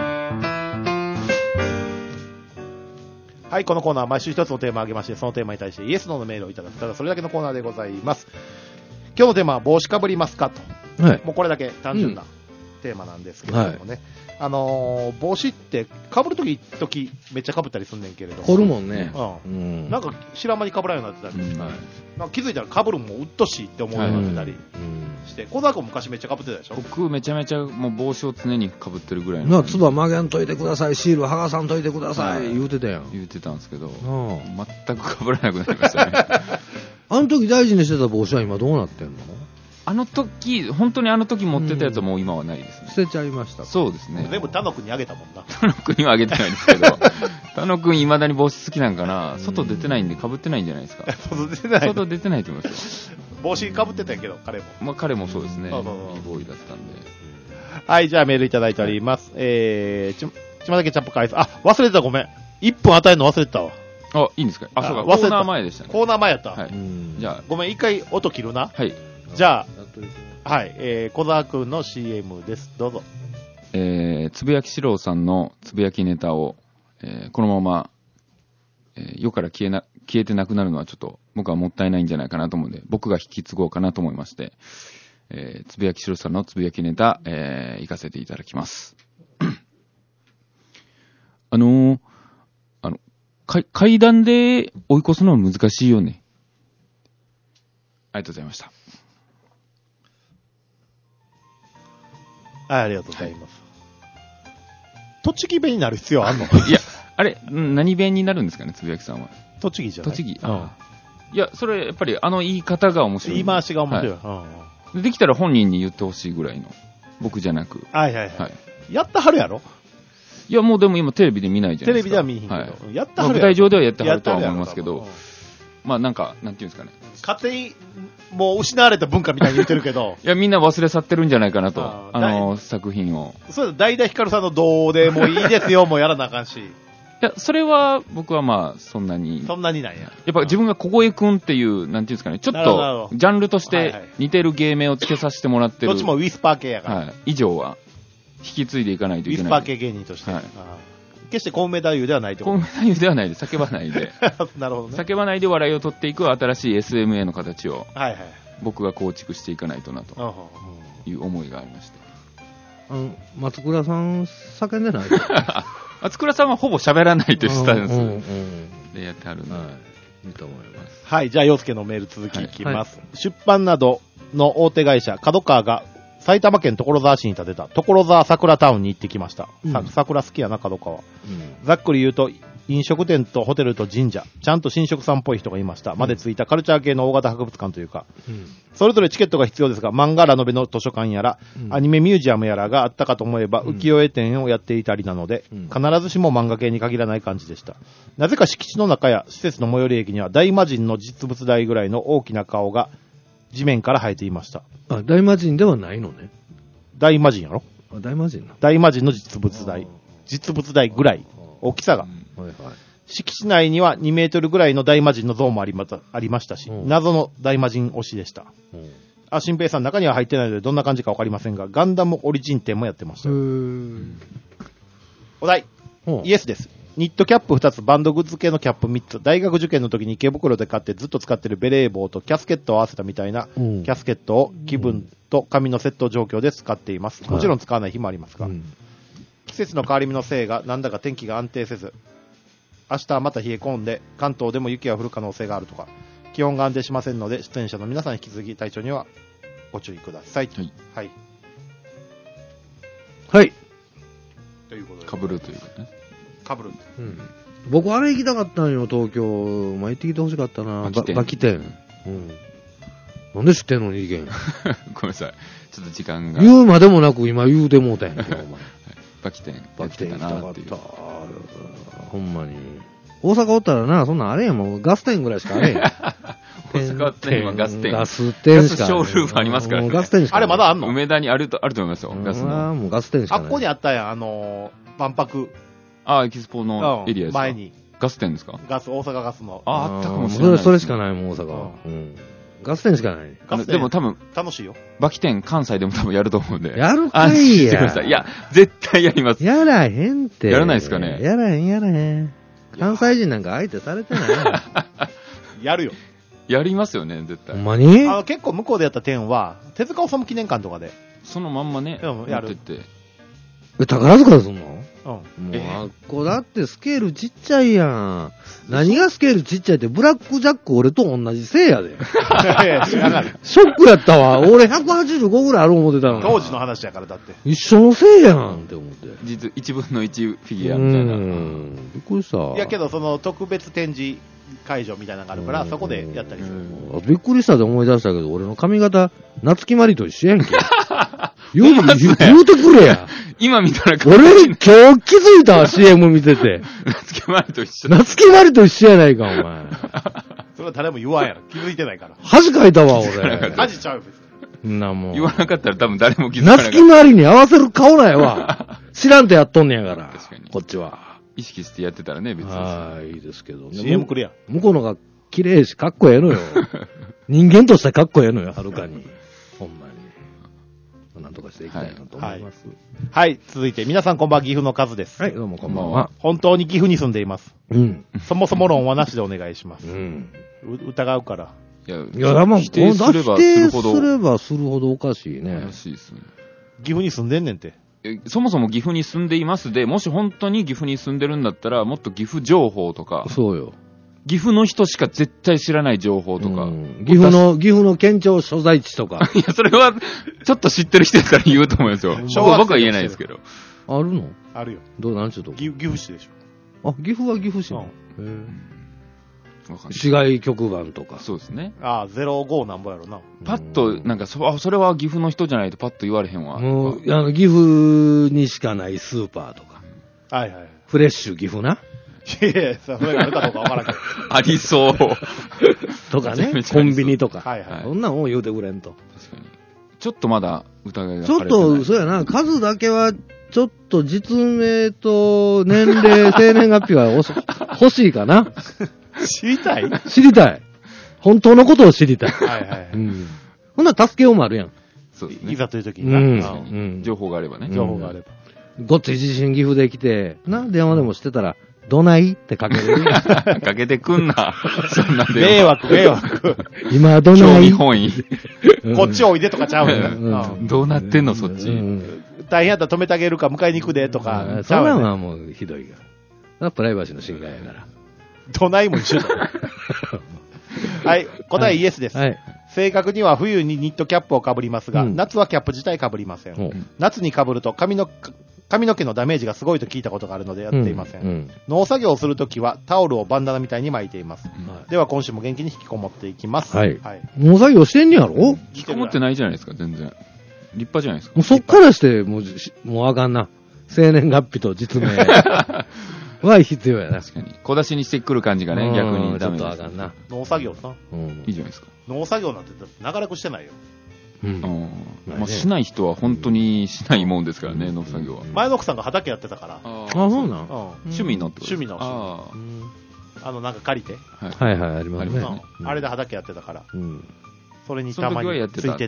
はい、このコーナーは毎週一つのテーマを挙げまして、そのテーマに対してイエス・ノーのメールをいただく。ただそれだけのコーナーでございます。今日のテーマは帽子かぶりますかと。はい、もうこれだけ単純なテーマなんですけれどもね。帽子ってかぶるときめっちゃかぶったりすんねんけれども。 凝るもんね。 なんか知らん間にかぶらんようになってたり、なんか気づいたらかぶるのもうっとしいって思うようになってたりして、小沢君昔めっちゃかぶってたでしょ？ 僕めちゃめちゃもう帽子を常にかぶってるぐらいの。 つば曲げんといてください、シール剥がさんといてください、言うてたやん。 言うてたんですけど、全くかぶらなくなりましたね。 あの時大事にしてた帽子は今どうなってんの？ 本当にあの時持ってたやつはもう今はないですね。 捨てちゃいました。 そうですね。 全部他野くんにあげたもんな。 他野くんにはあげてないんですけど、他野くん未だに帽子好きなんかな、外出てないんで被ってないんじゃないですか。 外出てない。 外出てないと思いますよ。 帽子被ってたけど、彼も。 まあ彼もそうですね。いいボーイだったんで。 はい、じゃあメールいただいております。ちまだけチャップ返す。忘れてた、ごめん。1分与えるの忘れてたわ。 いいんですか？そうか、コーナー前でしたね。 コーナー前やった。 はい。じゃあ。 ごめん、一回音切るな。 はい。 じゃあ、はい、小沢くんの CM です。どうぞ。 つぶやきしろうさんのつぶやきネタを、このまま、世から消えてなくなるのはちょっと僕はもったいないんじゃないかなと思うので、僕が引き継ごうかなと思いまして、つぶやきしろうさんのつぶやきネタ、行かせていただきます。階段で追い越すのは難しいよね。ありがとうございました。 はい、ありがとうございます。栃木弁になる必要あんの？ いや、あれ、何弁になるんですかね、つぶやきさんは。 栃木じゃない？ 栃木。いや、それ、やっぱり言い方が面白い。 言い回しが面白い。 できたら本人に言ってほしいぐらいの。僕じゃなく。 はい。やったはるやろ？ いや、もうでも今テレビで見ないじゃないですか。 テレビでは見ひんけど。やったはるやろ？ 舞台上ではやってはるとは思いますけど、まあなんていうんですかね。 勝手に、もう失われた文化みたいに言ってるけど。 いや、みんな忘れ去ってるんじゃないかなと。作品を。 そうだ、代々ヒカルさんのどうでもいいですよ、もうやらなあかんし。いや、それは僕はまあ、そんなになんや。やっぱ自分が小声くんっていう、なんていうんですかね、ちょっと、ジャンルとして似てる芸名をつけさせてもらってる。 どっちもウィスパー系やから。 はい。以上は、引き継いでいかないといけない。 ウィスパー系芸人として。はい。決してコウメ太夫ではないと。 コウメ太夫ではないで、叫ばないで。 なるほどね。 叫ばないで笑いを取っていく新しい SMA の形を、僕が構築していかないとな、という思いがありまして。 松倉さん、叫んでない松倉さんはほぼ喋らないというスタンスでやってあるので。 いいと思います。 はい、じゃあ、洋介のメール続きいきます。出版などの大手会社、角川が、埼玉県所沢市に建てた所沢桜タウンに行ってきました。桜好きやな、角川。ざっくり言うと、 飲食店とホテルと神社、ちゃんと新食さんっぽい人がいました。までついたカルチャー系の大型博物館というか、それぞれチケットが必要ですが、漫画ラノベの図書館やら、アニメミュージアムやらがあったかと思えば、浮世絵展をやっていたりなので、必ずしも漫画系に限らない感じでした。なぜか敷地の中や施設の最寄り駅には、大魔神の実物大ぐらいの大きな顔が地面から生えていました。 あ、大魔神ではないのね。 大魔神やろ？ 大魔神な。 大魔神の実物大。実物大ぐらい。大きさが。 はいはい。 敷地内には2メートルぐらいの大魔神の像もありましたし、謎の大魔神推しでした。あ、新平さん、中には入ってないのでどんな感じかわかりませんが、ガンダムオリジン展もやってました。お題。イエスです。ニットキャップ2つ、バンドグッズ系のキャップ3つ、大学受験の時に池袋で買ってずっと使ってるベレー帽とキャスケットを合わせたみたいな、キャスケットを気分と紙のセット状況で使っています。もちろん使わない日もありますが、季節の変わり目のせいが、なんだか天気が安定せず、明日はまた冷え込んで、関東でも雪が降る可能性があるとか、気温が安定しませんので、出演者の皆さん引き続き体調にはご注意ください。はい。はい。 はい。 ということで。 かぶるというかね。 かぶる。 うん。僕、あれ行きたかったんよ、東京。まあ、行ってきてほしかったな。バキ店。うん。なんで知ってんのに行けん。 ごめんなさい。ちょっと時間が。 言うまでもなく今言うてもうたんやんけ、お前。 バキ店。 バキ店行きたかった。ほんまに。大阪おったらな、そんなんあれやもん。ガス店ぐらいしかあれんや。 大阪って今ガス店。 ガス店しか。 ガスショールームありますからね。 ガス店しか。 あれまだあんの？ 梅田にあると思いますよ。ガスの。 もうガス店しか。 あっこにあったやん、万博。 エキスポのエリアですか？ 前に。 ガス店ですか？ 大阪ガスの。 あったかもしれない。 それしかないもん、大阪。ガス店しかない。 でも多分、 楽しいよ。 バキ店関西でも多分やると思うんで。 やるかいや。 いや、絶対やります。 やらへんって。 やらないですかね。 やらへん。関西人なんか相手されてない。 やるよ。 やりますよね、絶対。 ほんまに？ 結構向こうでやった店は、手塚治虫記念館とかで。 そのまんまね、 やる。 宝塚ですんの？ もうあっこだってスケールちっちゃいやん。何がスケールちっちゃいって、ブラックジャック俺と同じせいやで。 知らない。 ショックやったわ。俺185ぐらいある思ってたの。 当時の話やからだって。 一緒のせいやんって思って。 実1分の1フィギュアみたいな。 びっくりした。 いやけどその特別展示会場みたいなのがあるから、そこでやったりする。 びっくりしたで思い出したけど、俺の髪型、夏木マリと一緒やんけ。言うてくれや。 今見たら俺、今日気づいたわ、CM 見てて。 夏木マリと一緒。 夏木マリと一緒やないか、お前。 それは誰も言わんやろ。気づいてないから。 恥かいたわ、俺。 恥ちゃう別に。な、もう。 言わなかったら多分誰も気づかない。 夏木マリに合わせる顔ないわ。知らんとやっとんねやから。確かに。こっちは。 意識してやってたらね、別に。 いいですけどね。 CM くれや。 向こうのが綺麗し、かっこええのよ。人間としてかっこええのよ、はるかに。ほんまに。なんとかしていきたいなと思います。 はい、続いて、皆さんこんばんは、岐阜のカズです。 はい、どうもこんばんは。 本当に岐阜に住んでいます。 うん。 そもそも論はなしでお願いします。 うん。 疑うから。 いや、まあ、否定すればするほど。 否定すればするほどおかしいね。 おかしいですね。 岐阜に住んでんねんて。 そもそも岐阜に住んでいますで、もし本当に岐阜に住んでるんだったら、もっと岐阜情報とか。 そうよ。 岐阜の人しか絶対知らない情報とか。 岐阜の県庁所在地とか。 いや、それは、ちょっと知ってる人やから言うと思いますよ。僕は言えないですけど。 あるの？ あるよ。 なんちゅうとこ？ 岐阜市でしょ。 あ、岐阜は岐阜市なの？市街局番とか。 そうですね。 05なんぼやろな。 パッと、なんかそれは岐阜の人じゃないとパッと言われへんわ。 もう、岐阜にしかないスーパーとか。 はいはい。 フレッシュ岐阜な。 いや、それがあるかどうかわからんけど。 ありそう。 とかね、コンビニとか。 はいはい。 そんなんを言うてくれんと。 確かに。ちょっとまだ疑いがちょっと、そうやな、数だけは、ちょっと実名と年齢、生年月日は欲しいかな。 知りたい？ 知りたい。本当のことを知りたい。 はいはい。 ほんなら助けようもあるやん。 そうですね。 いざという時にな。 情報があればね。 情報があれば。 ごっつい地震岐阜で来て、電話でもしてたら、どないってかけれる。 かけてくんな。そんな迷惑。 今どない興味本位。 こっちおいでとかちゃうねん。どうなってんの、そっち。 大変やったら止めてあげるか、迎えに行くでとか。 そんなんはもうひどいが。プライバシーの侵害やから。 どないも一緒だ。はい、答えイエスです。正確には冬にニットキャップをかぶりますが、夏はキャップ自体かぶりません。夏にかぶると髪の髪の毛のダメージがすごいと聞いたことがあるのでやっていません。農作業をするときはタオルをバンダナみたいに巻いています。では今週も元気に引きこもっていきます。 はい。農作業してんねやろ？ 引きこもってないじゃないですか、全然。立派じゃないですか。 もうそっからして、もうあかんな。生年月日と実名は必要やな。 確かに。小出しにしてくる感じがね、逆にダメです。 ちょっとあかんな。 農作業さ。 いいじゃないですか。 農作業なんて長らくしてないよ。 まあ、しない人は本当にしないもんですからね、農作業は。 前の奥さんが畑やってたから。 あ、そうなん？ 趣味のってこと？ 趣味の。なんか借りて。 はいはい、ありますね。 あれで畑やってたから。それにたまについてって。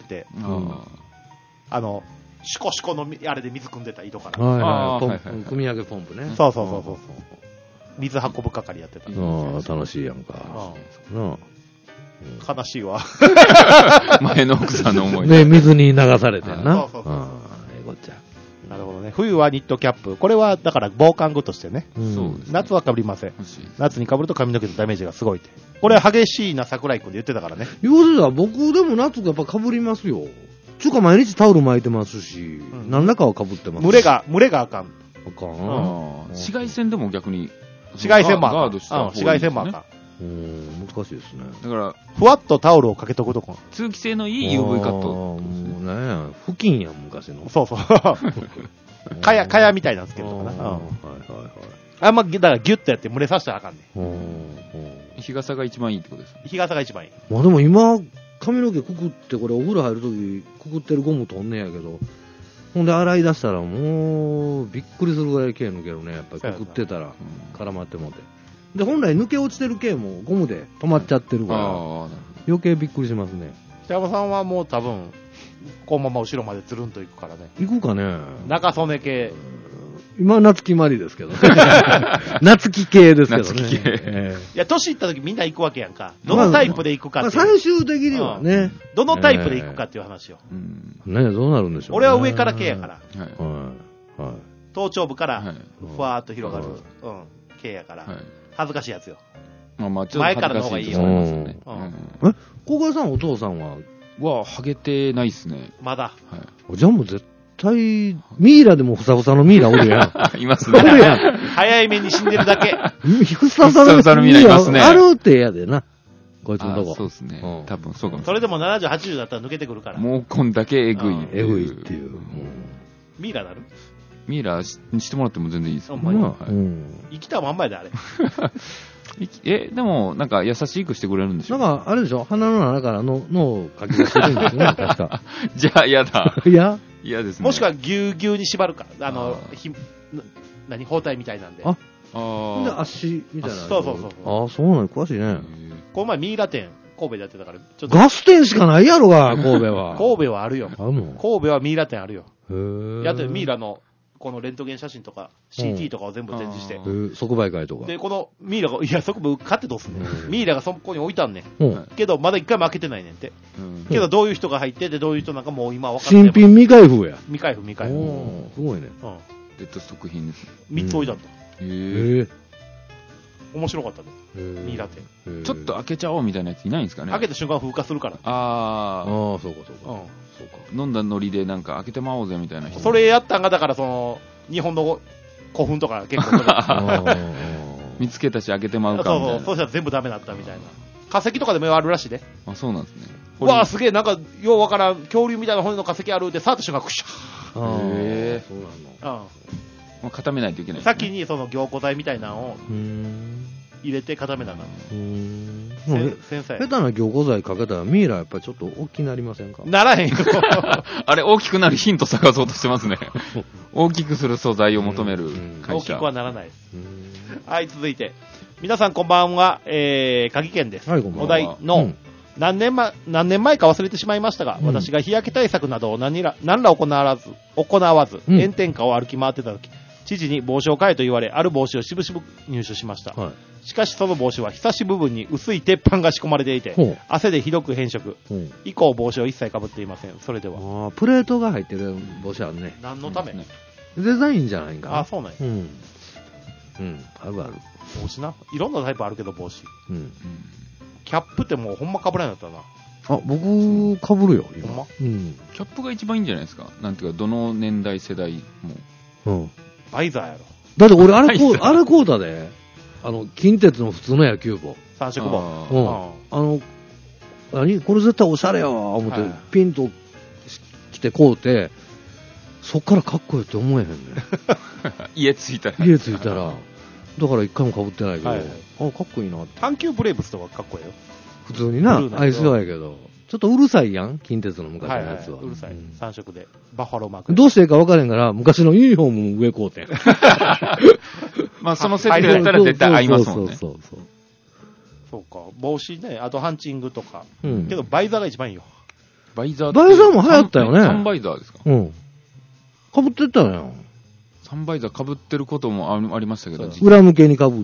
シコシコのあれで水汲んでた井戸から。 はいはい。汲み上げポンプね。 そう。水運ぶ係やってた。 楽しいやんか。 悲しいわ。 前の奥さんの思いね、水に流されてんな。 そう。なるほどね。冬はニットキャップ。これは、だから防寒具としてね。夏は被りません。夏に被ると髪の毛のダメージがすごいって。これは激しいな桜井くんで言ってたからね。 言うてた。僕でも夏やっぱ被りますよ。ちゅうか毎日タオル巻いてますし、何らかは被ってます。 群れがあかん。 あかん。 紫外線でも逆に。 紫外線もあかん。 紫外線もあかん。 難しいですね。 だから、 ふわっとタオルをかけとくとこ。 通気性のいい UV カット。 もうなんや、付近やん、昔の。 そう。かやみたいなんですけどな。あんま、だからギュッとやって蒸れさせたらあかんね。 日傘が一番いいってことですね。 日傘が一番いい。 まあでも今、髪の毛くくって、これお風呂入るときくくってるゴムとんねやけど、ほんで洗い出したらもうびっくりするぐらい毛抜けるね。やっぱりくくってたら絡まってもて。で、本来抜け落ちてる毛もゴムで止まっちゃってるから、余計びっくりしますね。 北山さんはもう多分、このまま後ろまでつるんといくからね。 行くかね。 中曽根系。 今、夏木まりですけどね。夏木系ですけどね。 いや、年いった時みんな行くわけやんか。どのタイプで行くかっていう。 最終的にはね。 どのタイプで行くかっていう話よ。 ね、どうなるんでしょう。 俺は上から系やから。 はい。 頭頂部からふわーっと広がる系やから。恥ずかしいやつよ。前からの方がいいよ。 小川さん、お父さんはハゲてないっすね。 まだ。 じゃあもう絶対、ミイラでもふさふさのミイラおるやん。いますね。 おるやん。 早い目に死んでるだけ。 ふさふさのミイラいますね。あるってやでな。こいつのとこ。 そうですね。多分そうかもしれない。 それでも70、80だったら抜けてくるから。 もうこんだけエグい。 エグいっていう。 ミイラなる？ ミイラしてもらっても全然いいですよ。 生きたまんまやで、あれ。 でも、なんか優しくしてくれるんでしょ？ なんか、あれでしょ？鼻の中から脳をかき出してるんですね、確か。 じゃあ、嫌だ。嫌ですね。 もしくはぎゅうぎゅうに縛るか。包帯みたいなんで。 で、足みたいな。 そう。 そうなの、詳しいね。 この前、ミイラ店、神戸でやってたから、ちょっと。ガス店しかないやろが、神戸は。 神戸はあるよ。神戸はミイラ店あるよ。 やってミイラの、このレントゲン写真とか CT とかを全部展示して。 即売会とか。 で、このミイラが、いや、即売買ってどうすんねん。ミイラがそこに置いたんねん。けど、まだ一回も開けてないねんって。けど、どういう人が入ってて、どういう人なんかもう今分かって新品未開封や。 未開封。 すごいね。 デッドストック品ですね。 3つ置いたんだ。面白かったね。ミイラ店。 ちょっと開けちゃおうみたいなやついないんですかね。 開けた瞬間風化するから。 そうか。 飲んだノリでなんか開けてまおうぜみたいな人。 それやったんが、だから日本の古墳とか結構見つけたし開けてまうかみたいな。 そうしたら全部ダメだったみたいな。化石とかでもあるらしいで。 そうなんですね。 うわすげえ、なんか、ようわからん、恐竜みたいな骨の化石あるって、さっと瞬間、くしゃそうなの。固めないといけない。 先にその凝固剤みたいなのを入れて固めながら。 繊細。下手な凝固剤かけたらミイラやっぱりちょっと大きくなりませんか？ ならへんよ。 あれ、大きくなるヒント探そうとしてますね。大きくする素材を求める会社。 大きくはならないです。はい、続いて。皆さんこんばんは、鍵県です。お題の、何年前か忘れてしまいましたが、私が日焼け対策などを何ら行わず、炎天下を歩き回ってた時、知事に帽子を買えと言われ、ある帽子をしぶしぶ入手しました。しかしその帽子は日差し部分に薄い鉄板が仕込まれていて、汗でひどく変色。以降帽子を一切被っていません。それでは。 プレートが入ってる帽子あるね。 何のため？ デザインじゃないんかな。 そうなんや。 あるある。 帽子な。いろんなタイプあるけど帽子。キャップってもうほんま被らないんだったな。 僕、被るよ、 今。 キャップが一番いいんじゃないですか。なんていうか、どの年代世代も。 うん。 バイザーやろ。 だって俺、あれこうだで、近鉄の普通の野球帽。 三色帽。 うん。これ絶対おしゃれやわ、思って、はい、ピンと来てこうて、そっからかっこいいって思えへんね。 家着いたら。 だから一回も被ってないけど、はいはい、かっこいいなって。 阪急ブレーブスとかかっこいいよ。 普通にな、愛想やけど。ちょっとうるさいやん、近鉄の昔のやつは。 うるさい。3色で。バッファローマーク。 どうしていいか分からへんから、昔のユニフォームも上こうてん。 まあ、そのセットやったら絶対合いますもんね。 そうか。帽子ね、あとハンチングとか。けど、バイザーが一番いいよ。 バイザーも流行ったよね。 サンバイザーですか？ うん。被ってたのよ。 サンバイザー被ってることもありましたけど。 裏向けに被って、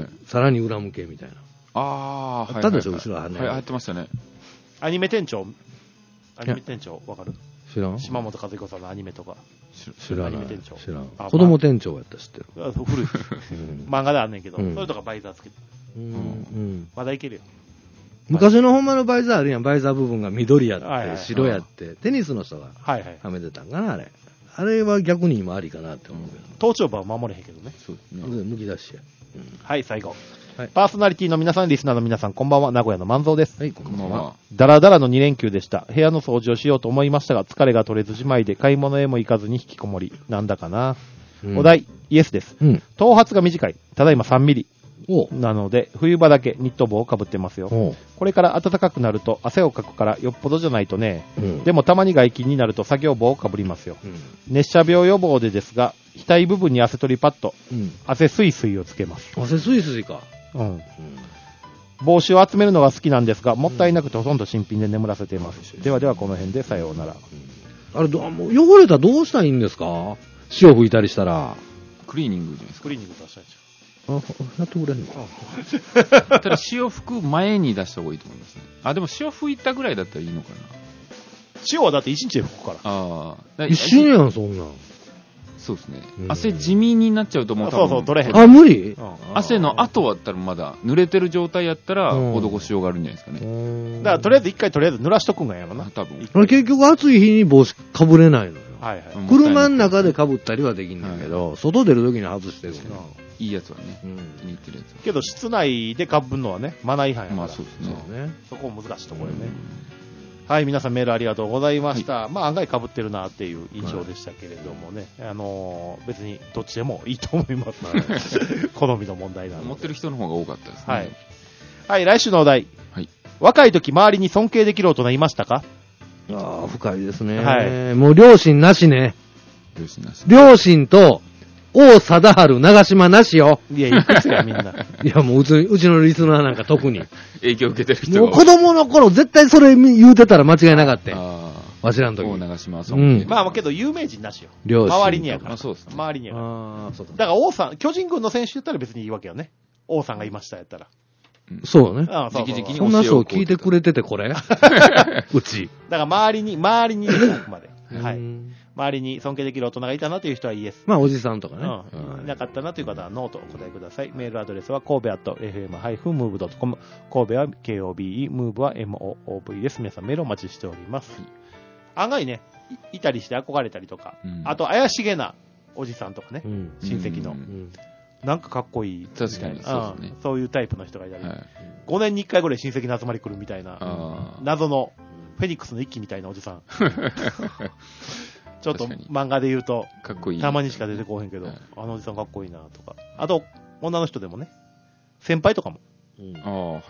さらに裏向けみたいな。 ああったでしょ、後ろはね。 はい、入ってましたね。 アニメ店長わかる？ 知らん？ 島本和彦さんのアニメとか。 知らん。 アニメ店長。 知らん。子供店長やったら知ってる。 古い。漫画であんねんけど、それとかバイザーつけて。まだいけるよ。 昔のほんまのバイザーあるやん。バイザー部分が緑やって、白やって、テニスの人がはめてたんかな、あれ。あれは逆に今ありかなって思うけど。 頭頂部は守れへんけどね。 そうですね。むき出しや。 はい、最後。パーソナリティの皆さん、リスナーの皆さん、こんばんは。名古屋の万蔵です。 はい、こんばんは。 だらだらの2連休でした。部屋の掃除をしようと思いましたが、疲れが取れずじまいで買い物へも行かずに引きこもり。なんだかな。お題、イエスです。頭髪が短い。ただいま3ミリ。なので、冬場だけニット帽をかぶってますよ。これから暖かくなると汗をかくからよっぽどじゃないとね。でもたまに外勤になると作業帽をかぶりますよ。熱射病予防でですが、額部分に汗取りパッド、汗すいすいをつけます。 汗すいすいか。 帽子を集めるのが好きなんですが、もったいなくてほとんど新品で眠らせています。ではではこの辺でさようなら。 あれ、汚れたらどうしたらいいんですか？塩拭いたりしたら。 クリーニングじゃないですか。 クリーニング出したいでしょ。 やってくれんの？ ただ塩拭く前に出した方がいいと思いますね。あ、でも塩拭いたぐらいだったらいいのかな。 塩はだって1日で拭くから。 ああ。 一瞬やん、そんなん。 そうですね。汗地味になっちゃうともう多分。 そう、取れへん。 あ、無理？ 汗の後はったらまだ、濡れてる状態やったら、施しようがあるんじゃないですかね。 だからとりあえず一回濡らしとくんがやろな。 多分。 結局暑い日に帽子かぶれないのよ。車の中でかぶったりはできんだけど、外出るときに外してるの。 いいやつはね。気に入ってるやつ。 けど室内でかぶるのはね、マナー違反やから。 まあそうですね。 そこ難しいところよね。はい、皆さんメールありがとうございました。まあ案外被ってるなっていう印象でしたけれどもね、別にどっちでもいいと思います。好みの問題なので。 持ってる人の方が多かったですね。 はい。はい、来週のお題。はい。若い時周りに尊敬できる大人いましたか？ ああ、深いですね。 はい。 もう両親なしね。両親と、王貞治、長島なしよ。 いや、いくつや、みんな。 いや、もううちのリスナーなんか特に。 影響受けてる人もう子供の頃絶対それ言うてたら間違いなかったよ。わしらの時。 長島さん。 まあ、けど有名人なしよ。 両親。 周りにやから。 そうですね。 周りにやから。そうだから王さん、巨人軍の選手やったら別にいいわけよね。王さんがいましたやったら。 そうね。 直々にそんな人聞いてくれててこれうち。 だから周りにですあくまで。はい。周りに尊敬できる大人がいたなという人はイエス。 まあ、おじさんとかね。 いなかったなという方はノーとお答えください。メールアドレスは神戸@fm-move.com。神戸は KOBE、move は MOOV です。皆さんメールお待ちしております。案外ね、いたりして憧れたりとか、あと怪しげなおじさんとかね、親戚の。なんかかっこいい。 確かにそうですね。 そういうタイプの人がいたり、5年に1回ぐらい親戚の集まり来るみたいな、謎のフェニックスの一騎みたいなおじさん。ちょっと漫画で言うと、 かっこいい。 たまにしか出てこへんけど、あのおじさんかっこいいなとか。あと、女の人でもね、先輩とかも。 はい。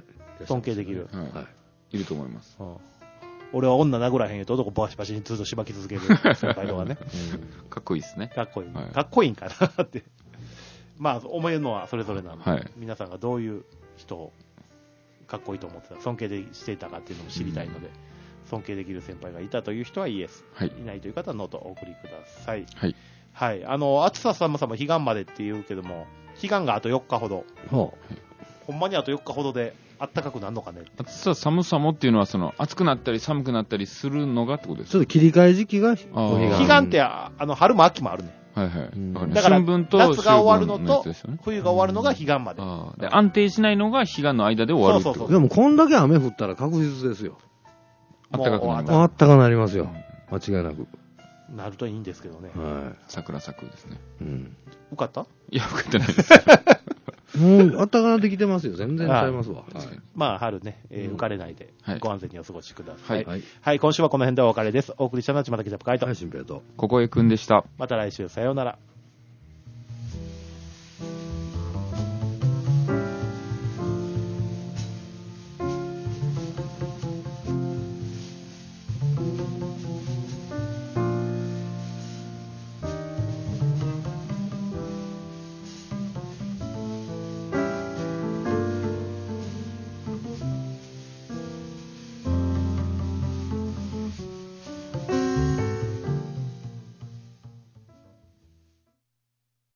尊敬できる。 いると思います。 俺は女殴らへんよと男バシバシにずっとしばき続ける先輩とかね。 かっこいいですね。 かっこいい。かっこいいんかなって。まあ、思えるのはそれぞれなので、皆さんがどういう人をかっこいいと思ってた、尊敬していたかっていうのも知りたいので、尊敬できる先輩がいたという人はイエス。いないという方はノーとお送りください。はい。はい。暑さ寒さも彼岸までって言うけども、彼岸があと4日ほど。ほんまにあと4日ほどで、暖かくなるのかね。 暑さ寒さもっていうのは暑くなったり寒くなったりするのがってことですか？ ちょっと切り替え時期が彼岸って春も秋もあるね。 はいはい。 だから夏が終わるのと冬が終わるのが彼岸まで。 で安定しないのが彼岸の間で終わるってこと。 でもこんだけ雨降ったら確実ですよ。 暖かくなります。 暖かくなりますよ。間違いなく。 なるといいんですけどね。 はい。 桜咲くですね。 うん。 受かった？ いや、受かってないです。 もう、あったかなってきてますよ。全然ちゃいますわ。はい。 まあ、春ね、受かれないで、ご安全にお過ごしください。 はい。 はい、今週はこの辺でお別れです。お送りしたのはちまたきジャプカイト。 はい、新平と。 ここへくんでした。 また来週、さようなら。